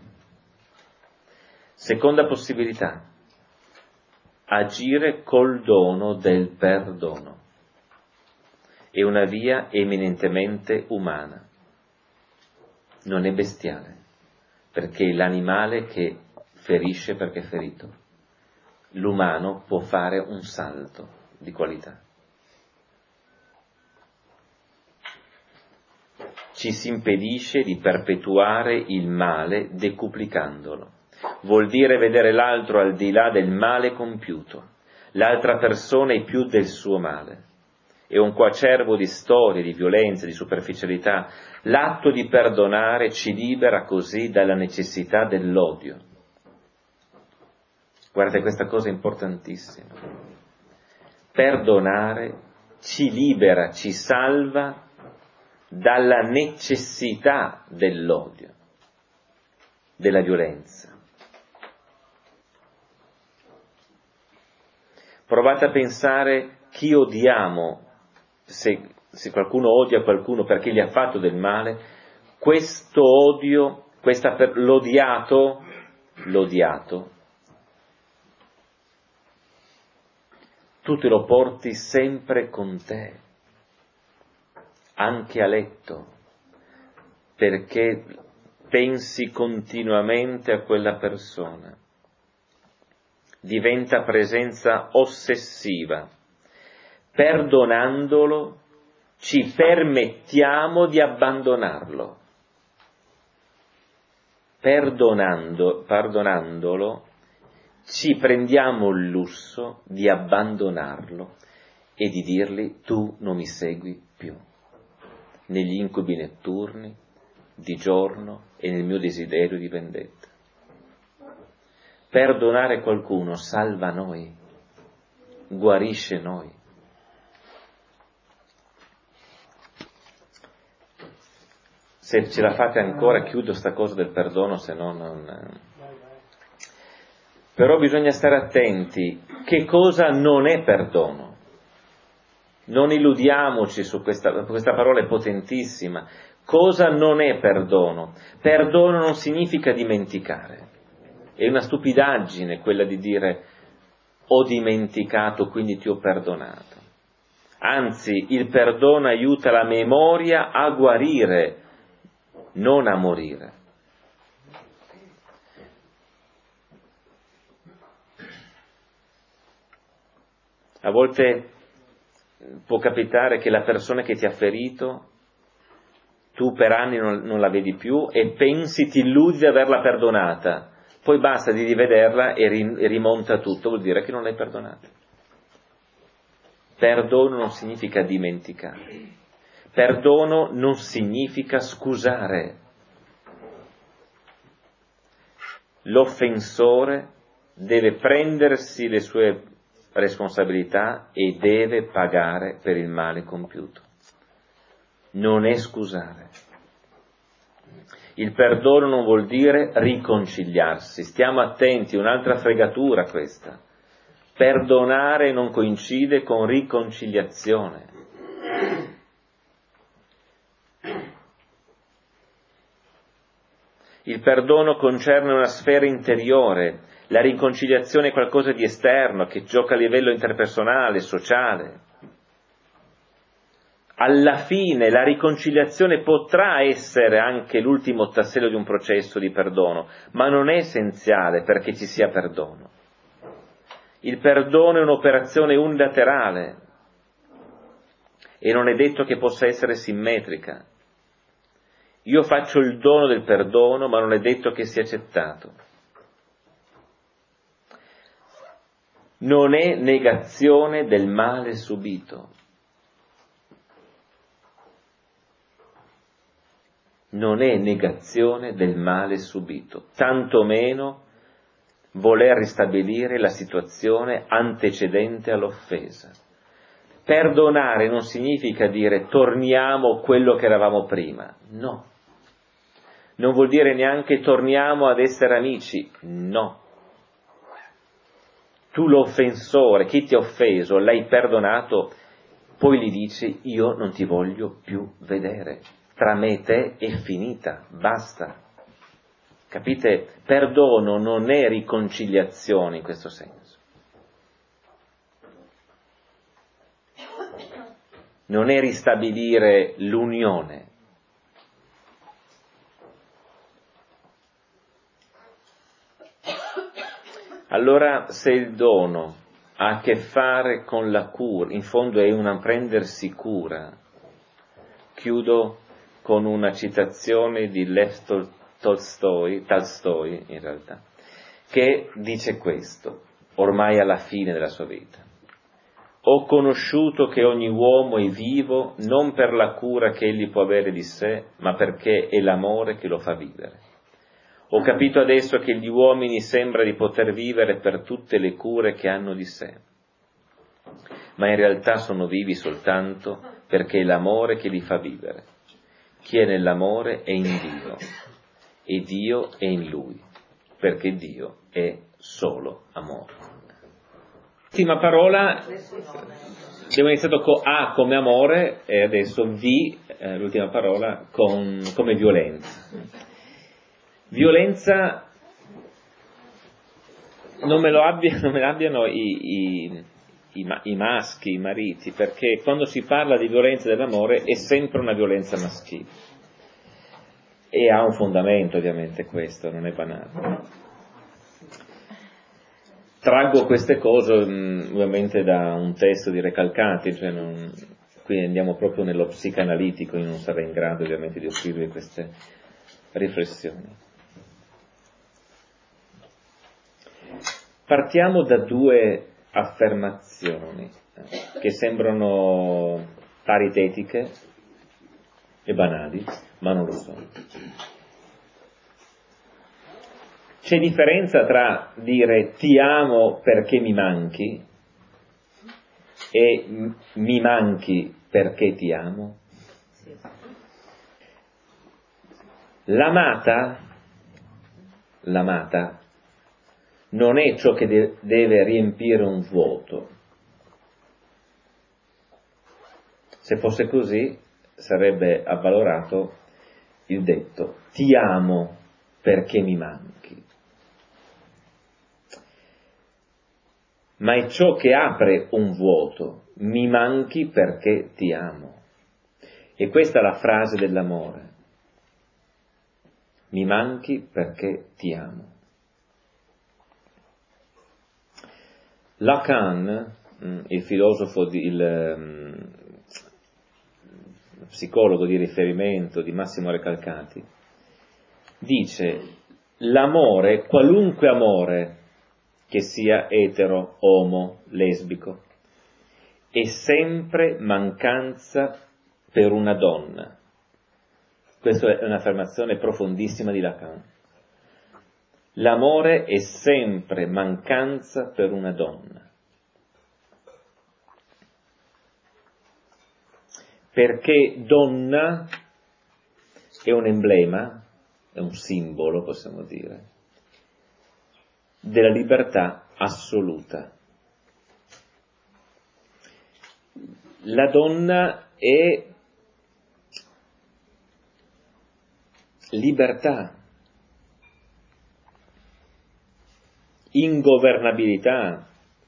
Seconda possibilità, agire col dono del perdono. È una via eminentemente umana, non è bestiale, perché è l'animale che ferisce perché è ferito. L'umano può fare un salto di qualità. Ci si impedisce di perpetuare il male decuplicandolo. Vuol dire vedere l'altro al di là del male compiuto. L'altra persona è più del suo male. È un coacervo di storie, di violenza, di superficialità. L'atto di perdonare ci libera così dalla necessità dell'odio. Guardate, questa cosa è importantissima. Perdonare ci libera, ci salva dalla necessità dell'odio, della violenza. Provate a pensare chi odiamo, se qualcuno odia qualcuno perché gli ha fatto del male, questo odio, l'odiato, tu te lo porti sempre con te, anche a letto, perché pensi continuamente a quella persona. Diventa presenza ossessiva. Perdonandolo ci permettiamo di abbandonarlo. Perdonandolo ci prendiamo il lusso di abbandonarlo e di dirgli: tu non mi segui più, negli incubi notturni, di giorno e nel mio desiderio di vendetta. Perdonare qualcuno salva noi, guarisce noi. Se ce la fate ancora, chiudo sta cosa del perdono, se no non... Però bisogna stare attenti. Che cosa non è perdono? Non illudiamoci su questa parola, è potentissima. Cosa non è perdono? Perdono non significa dimenticare. È una stupidaggine quella di dire ho dimenticato, quindi ti ho perdonato. Anzi, il perdono aiuta la memoria a guarire, non a morire. A volte può capitare che la persona che ti ha ferito, tu per anni non la vedi più e pensi, ti illudi di averla perdonata, poi basta di rivederla e rimonta tutto, vuol dire che non l'hai perdonata. Perdono non significa dimenticare. Perdono non significa scusare. L'offensore deve prendersi le sue responsabilità e deve pagare per il male compiuto. Non è scusare. Il perdono non vuol dire riconciliarsi. Stiamo attenti, un'altra fregatura questa. Perdonare non coincide con riconciliazione. Il perdono concerne una sfera interiore, la riconciliazione è qualcosa di esterno che gioca a livello interpersonale, sociale. Alla fine la riconciliazione potrà essere anche l'ultimo tassello di un processo di perdono, ma non è essenziale perché ci sia perdono. Il perdono è un'operazione unilaterale e non è detto che possa essere simmetrica. Io faccio il dono del perdono, ma non è detto che sia accettato. Non è negazione del male subito. Non è negazione del male subito, tantomeno voler ristabilire la situazione antecedente all'offesa. Perdonare non significa dire torniamo quello che eravamo prima, no. Non vuol dire neanche torniamo ad essere amici, no. Tu l'offensore, chi ti ha offeso, l'hai perdonato, poi gli dici io non ti voglio più vedere. Tra me e te è finita, basta. Capite? Perdono non è riconciliazione in questo senso. Non è ristabilire l'unione. Allora, se il dono ha a che fare con la cura, in fondo è un prendersi cura. Chiudo con una citazione di Lev Tolstoi in realtà, che dice questo, ormai alla fine della sua vita. Ho conosciuto che ogni uomo è vivo non per la cura che egli può avere di sé, ma perché è l'amore che lo fa vivere. Ho capito adesso che gli uomini sembra di poter vivere per tutte le cure che hanno di sé, ma in realtà sono vivi soltanto perché è l'amore che li fa vivere. Chi è nell'amore è in Dio e Dio è in lui, perché Dio è solo amore. L'ultima parola, abbiamo iniziato con A come amore e adesso V, l'ultima parola, come violenza. Violenza non me l'abbiano i maschi, i mariti, perché quando si parla di violenza dell'amore è sempre una violenza maschile. E ha un fondamento ovviamente questo, non è banale. Traggo queste cose ovviamente da un testo di Recalcati, qui andiamo proprio nello psicanalitico, io non sarei in grado ovviamente di offrirvi queste riflessioni. Partiamo da due affermazioni che sembrano paritetiche e banali, ma non lo sono. C'è differenza tra dire ti amo perché mi manchi e mi manchi perché ti amo? L'amata non è ciò che deve riempire un vuoto. Se fosse così sarebbe avvalorato il detto ti amo perché mi manchi. Ma è ciò che apre un vuoto, mi manchi perché ti amo. E questa è la frase dell'amore. Mi manchi perché ti amo. Lacan, il filosofo, il psicologo di riferimento di Massimo Recalcati, dice l'amore, qualunque amore, che sia etero, omo, lesbico, è sempre mancanza per una donna. Questa è un'affermazione profondissima di Lacan. L'amore è sempre mancanza per una donna. Perché donna è un emblema, è un simbolo, possiamo dire, della libertà assoluta. La donna è libertà, ingovernabilità,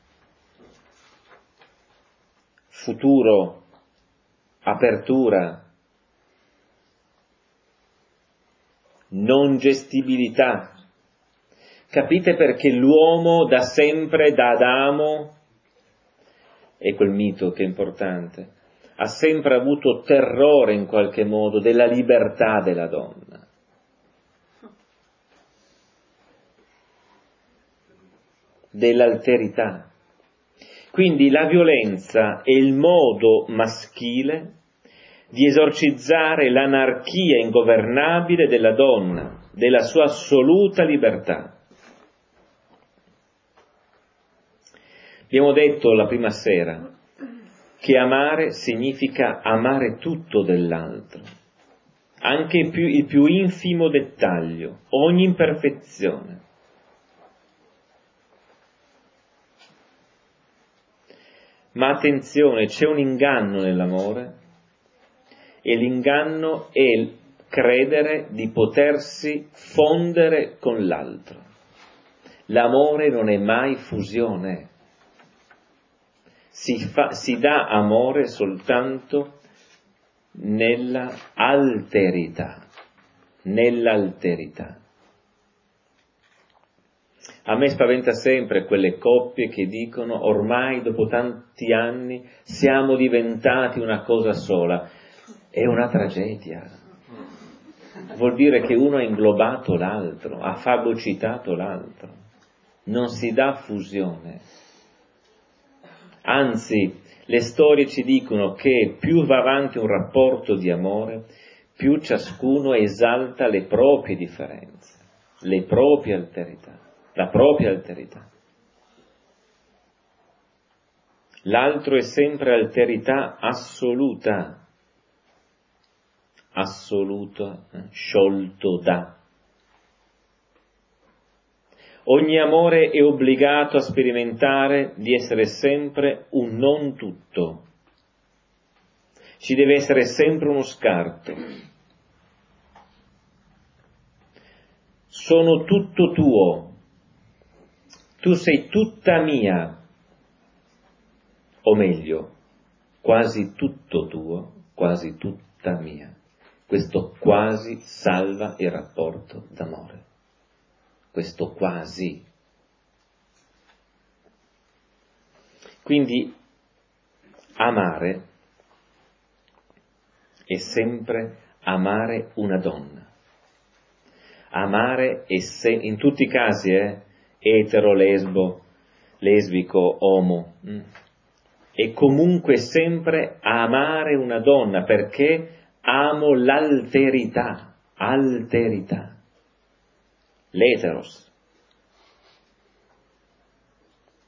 futuro, apertura, non gestibilità. Capite perché l'uomo da sempre, da Adamo, è quel mito che è importante, ha sempre avuto terrore in qualche modo della libertà della donna. Dell'alterità. Quindi la violenza è il modo maschile di esorcizzare l'anarchia ingovernabile della donna, della sua assoluta libertà. Abbiamo detto la prima sera che amare significa amare tutto dell'altro, anche il più infimo dettaglio, ogni imperfezione. Ma attenzione, c'è un inganno nell'amore, e l'inganno è credere di potersi fondere con l'altro. L'amore non è mai fusione, si dà amore soltanto nella alterità. A me spaventa sempre quelle coppie che dicono ormai dopo tanti anni siamo diventati una cosa sola. È una tragedia. Vuol dire che uno ha inglobato l'altro, ha fagocitato l'altro. Non si dà fusione. Anzi, le storie ci dicono che più va avanti un rapporto di amore, più ciascuno esalta le proprie differenze, le proprie alterità, la propria alterità. L'altro è sempre alterità assoluta, sciolto da. Ogni amore è obbligato a sperimentare di essere sempre un non tutto. Ci deve essere sempre uno scarto. Sono tutto tuo, tu sei tutta mia, o meglio, quasi tutto tuo, quasi tutta mia. Questo quasi salva il rapporto d'amore. Questo quasi. Quindi amare è sempre amare una donna. Amare è in tutti i casi, etero, lesbico, omo, è comunque sempre amare una donna perché amo l'alterità, l'eteros.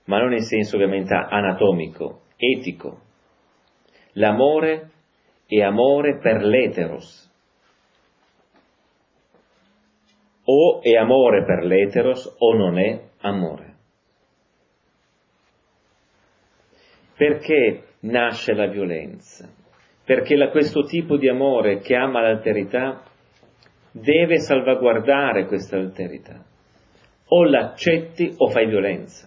ma non in senso ovviamente anatomico, etico. L'amore è amore per l'eteros. O è amore per l'eteros o non è amore. Perché nasce la violenza? Perché questo tipo di amore che ama l'alterità deve salvaguardare questa alterità. O l'accetti o fai violenza.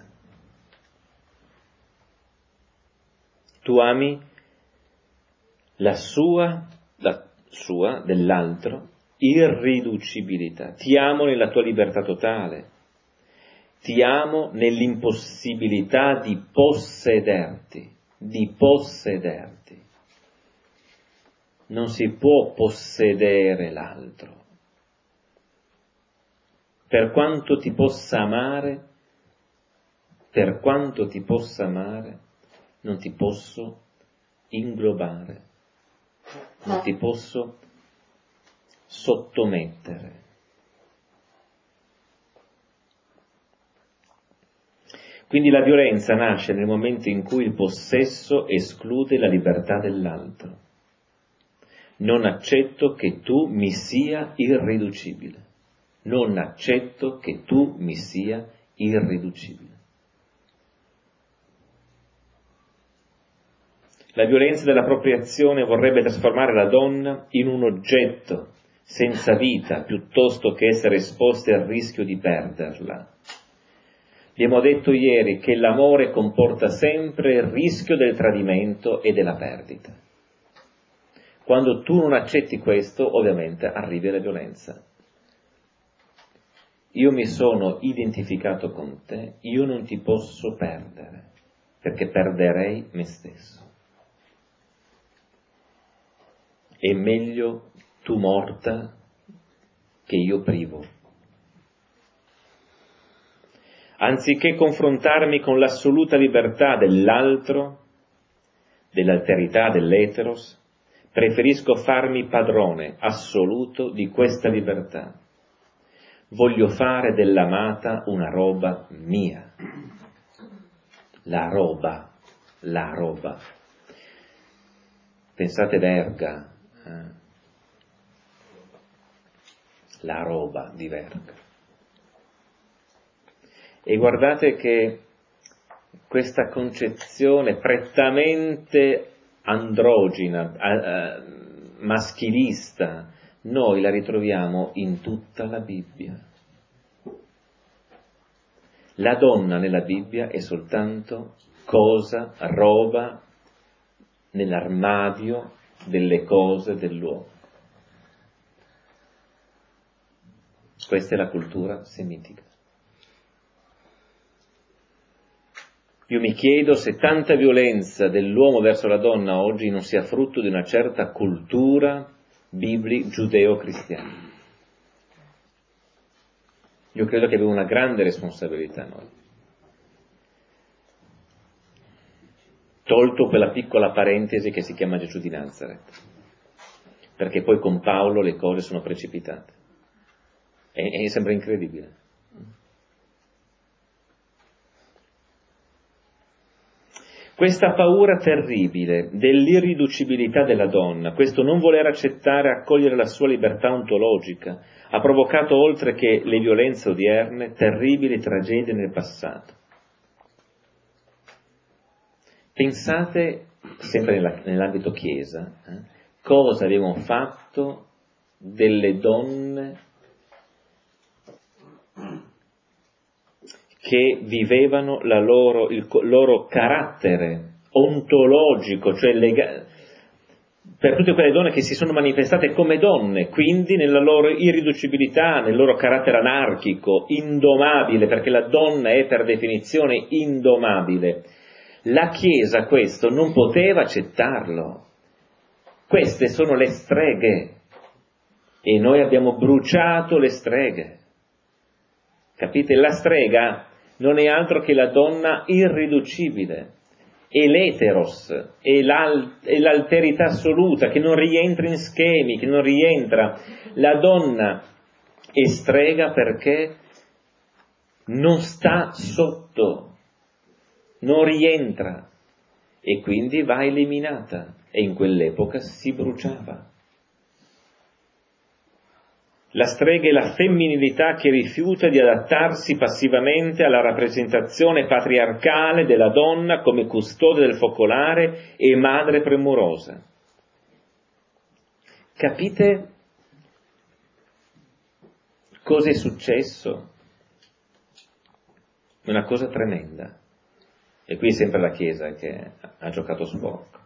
Tu ami la sua, dell'altro, irriducibilità. Ti amo nella tua libertà totale. Ti amo nell'impossibilità di possederti. Non si può possedere l'altro. Per quanto ti possa amare, non ti posso inglobare, non ti posso sottomettere. Quindi la violenza nasce nel momento in cui il possesso esclude la libertà dell'altro. Non accetto che tu mi sia irriducibile. Non accetto che tu mi sia irriducibile. La violenza dell'appropriazione vorrebbe trasformare la donna in un oggetto senza vita, piuttosto che essere esposte al rischio di perderla. Abbiamo detto ieri che l'amore comporta sempre il rischio del tradimento e della perdita. Quando tu non accetti questo, ovviamente arrivi alla violenza. Io mi sono identificato con te, io non ti posso perdere, perché perderei me stesso. È meglio tu morta che io privo. Anziché confrontarmi con l'assoluta libertà dell'altro, dell'alterità, dell'eteros, preferisco farmi padrone assoluto di questa libertà. Voglio fare dell'amata una roba mia. La roba. Pensate Verga, la roba di Verga. E guardate che questa concezione prettamente androgina, maschilista, noi la ritroviamo in tutta la Bibbia. La donna nella Bibbia è soltanto cosa, roba nell'armadio delle cose dell'uomo. Questa è la cultura semitica. Io mi chiedo se tanta violenza dell'uomo verso la donna oggi non sia frutto di una certa cultura giudeo-cristiana. Io credo che abbiamo una grande responsabilità noi. Tolto quella piccola parentesi che si chiama Gesù di Nazaret, perché poi con Paolo le cose sono precipitate. E sembra incredibile. Questa paura terribile dell'irriducibilità della donna, questo non voler accettare e accogliere la sua libertà ontologica, ha provocato, oltre che le violenze odierne, terribili tragedie nel passato. Pensate, sempre nell'ambito Chiesa, cosa abbiamo fatto delle donne che vivevano il loro carattere ontologico, cioè per tutte quelle donne che si sono manifestate come donne, quindi nella loro irriducibilità, nel loro carattere anarchico, indomabile, perché la donna è per definizione indomabile. La Chiesa questo non poteva accettarlo. Queste sono le streghe e noi abbiamo bruciato le streghe. Capite? La strega non è altro che la donna irriducibile, è l'eteros, è l'alterità assoluta, che non rientra in schemi, che non rientra. La donna è strega perché non sta sotto non rientra e quindi va eliminata, e in quell'epoca si bruciava. La strega è la femminilità che rifiuta di adattarsi passivamente alla rappresentazione patriarcale della donna come custode del focolare e madre premurosa. Capite cosa è successo? Una cosa tremenda. E qui è sempre la Chiesa che ha giocato sporco.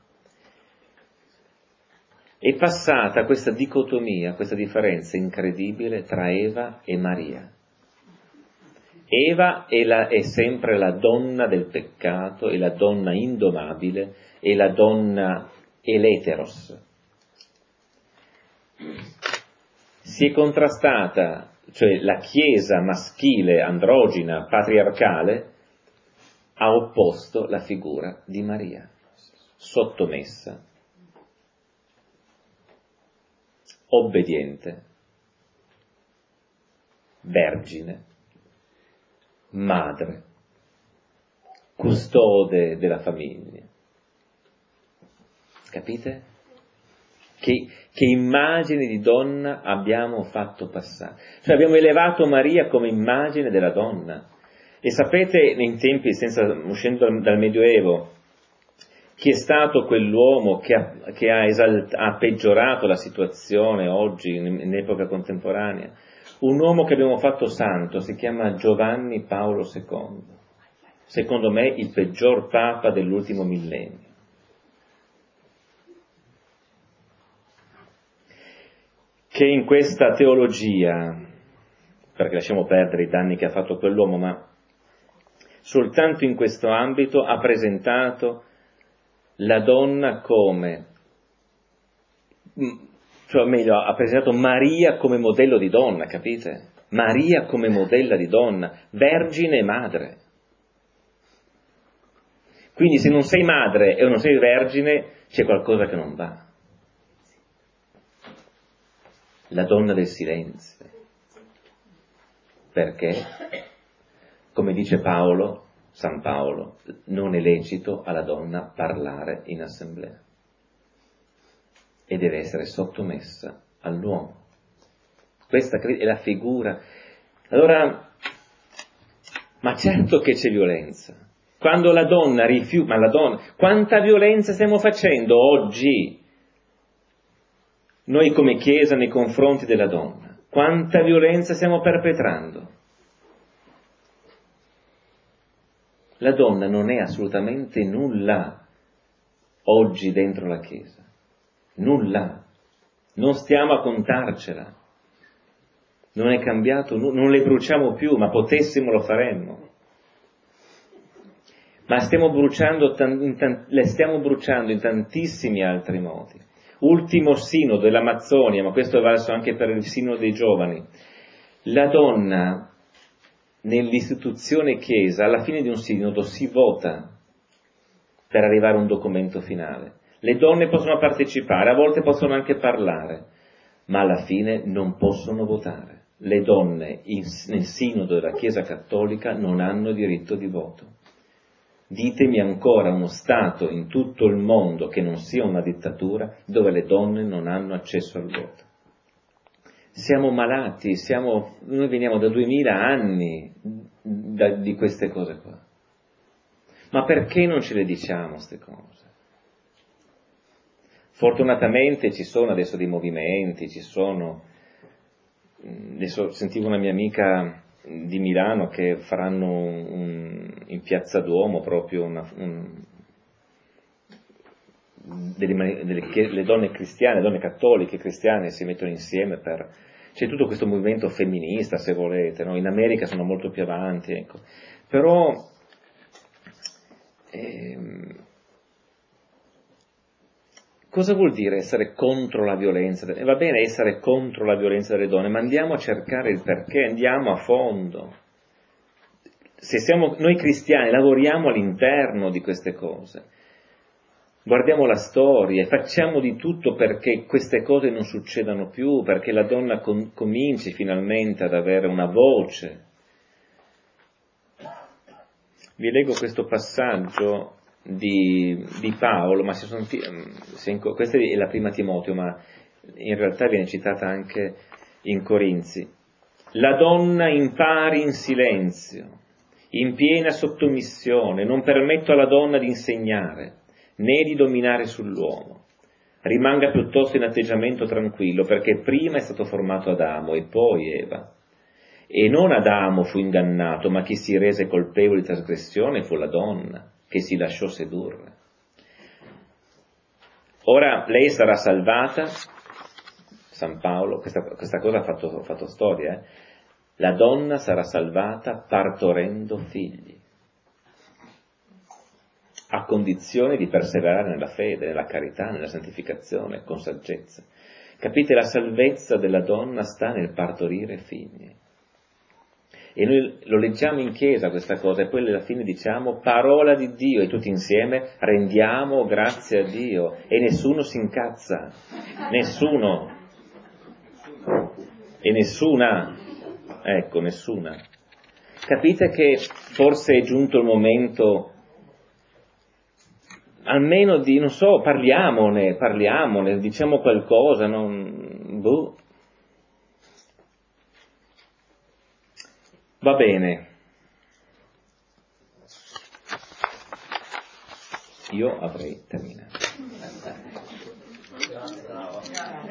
È passata questa dicotomia, questa differenza incredibile tra Eva e Maria. Eva è sempre la donna del peccato, è la donna indomabile, è la donna eleteros. Si è contrastata, cioè la Chiesa maschile, androgina, patriarcale, ha opposto la figura di Maria, sottomessa, obbediente, vergine, madre, custode della famiglia. Capite? Che immagine di donna abbiamo fatto passare? Cioè abbiamo elevato Maria come immagine della donna. E sapete, in tempi, uscendo dal Medioevo, chi è stato quell'uomo che ha peggiorato la situazione oggi, in epoca contemporanea? Un uomo che abbiamo fatto santo, si chiama Giovanni Paolo II. Secondo me il peggior papa dell'ultimo millennio. Che in questa teologia, perché lasciamo perdere i danni che ha fatto quell'uomo, ma soltanto in questo ambito ha presentato la donna come, cioè meglio, ha presentato Maria come modello di donna, capite? Maria come modella di donna, vergine e madre. Quindi se non sei madre e non sei vergine, c'è qualcosa che non va. La donna del silenzio. Perché? Come dice Paolo, San Paolo, non è lecito alla donna parlare in assemblea e deve essere sottomessa all'uomo. Questa è la figura. Allora, ma certo che c'è violenza. Quando la donna rifiuta, ma la donna, quanta violenza stiamo facendo oggi noi come Chiesa nei confronti della donna? Quanta violenza stiamo perpetrando? La donna non è assolutamente nulla oggi dentro la Chiesa. Nulla. Non stiamo a contarcela. Non è cambiato, non le bruciamo più, ma potessimo lo faremmo. Ma le stiamo bruciando in tantissimi altri modi. Ultimo sinodo dell'Amazzonia, ma questo è valso anche per il sinodo dei giovani. La donna nell'istituzione Chiesa, alla fine di un sinodo si vota per arrivare a un documento finale. Le donne possono partecipare, a volte possono anche parlare, ma alla fine non possono votare. Le donne nel sinodo della Chiesa Cattolica non hanno diritto di voto. Ditemi ancora uno Stato in tutto il mondo che non sia una dittatura dove le donne non hanno accesso al voto. Siamo malati, noi veniamo da 2000 anni di queste cose qua. Ma perché non ce le diciamo queste cose? Fortunatamente ci sono adesso dei movimenti, adesso sentivo una mia amica di Milano che faranno in Piazza Duomo proprio le donne cristiane, le donne cattoliche cristiane si mettono insieme c'è tutto questo movimento femminista, se volete, no? In America sono molto più avanti, ecco. Però cosa vuol dire essere contro la violenza? Va bene essere contro la violenza delle donne, ma andiamo a cercare il perché, andiamo a fondo. Noi cristiani lavoriamo all'interno di queste cose, guardiamo la storia e facciamo di tutto perché queste cose non succedano più, perché la donna cominci finalmente ad avere una voce. Vi leggo questo passaggio di Paolo, ma questa è la prima Timoteo, ma in realtà viene citata anche in Corinzi. La donna impari in silenzio, in piena sottomissione, non permetto alla donna di insegnare, né di dominare sull'uomo. Rimanga piuttosto in atteggiamento tranquillo, perché prima è stato formato Adamo e poi Eva. E non Adamo fu ingannato, ma chi si rese colpevole di trasgressione fu la donna, che si lasciò sedurre. Ora lei sarà salvata, San Paolo, questa cosa ha fatto storia, la donna sarà salvata partorendo figli, a condizione di perseverare nella fede, nella carità, nella santificazione, con saggezza. Capite, la salvezza della donna sta nel partorire figli. E noi lo leggiamo in chiesa questa cosa, e poi alla fine diciamo parola di Dio, e tutti insieme rendiamo grazie a Dio, e nessuno si incazza, nessuno, e nessuna, ecco, nessuna. Capite che forse è giunto il momento, almeno di, non so, parliamone, diciamo qualcosa, Va bene. Io avrei terminato.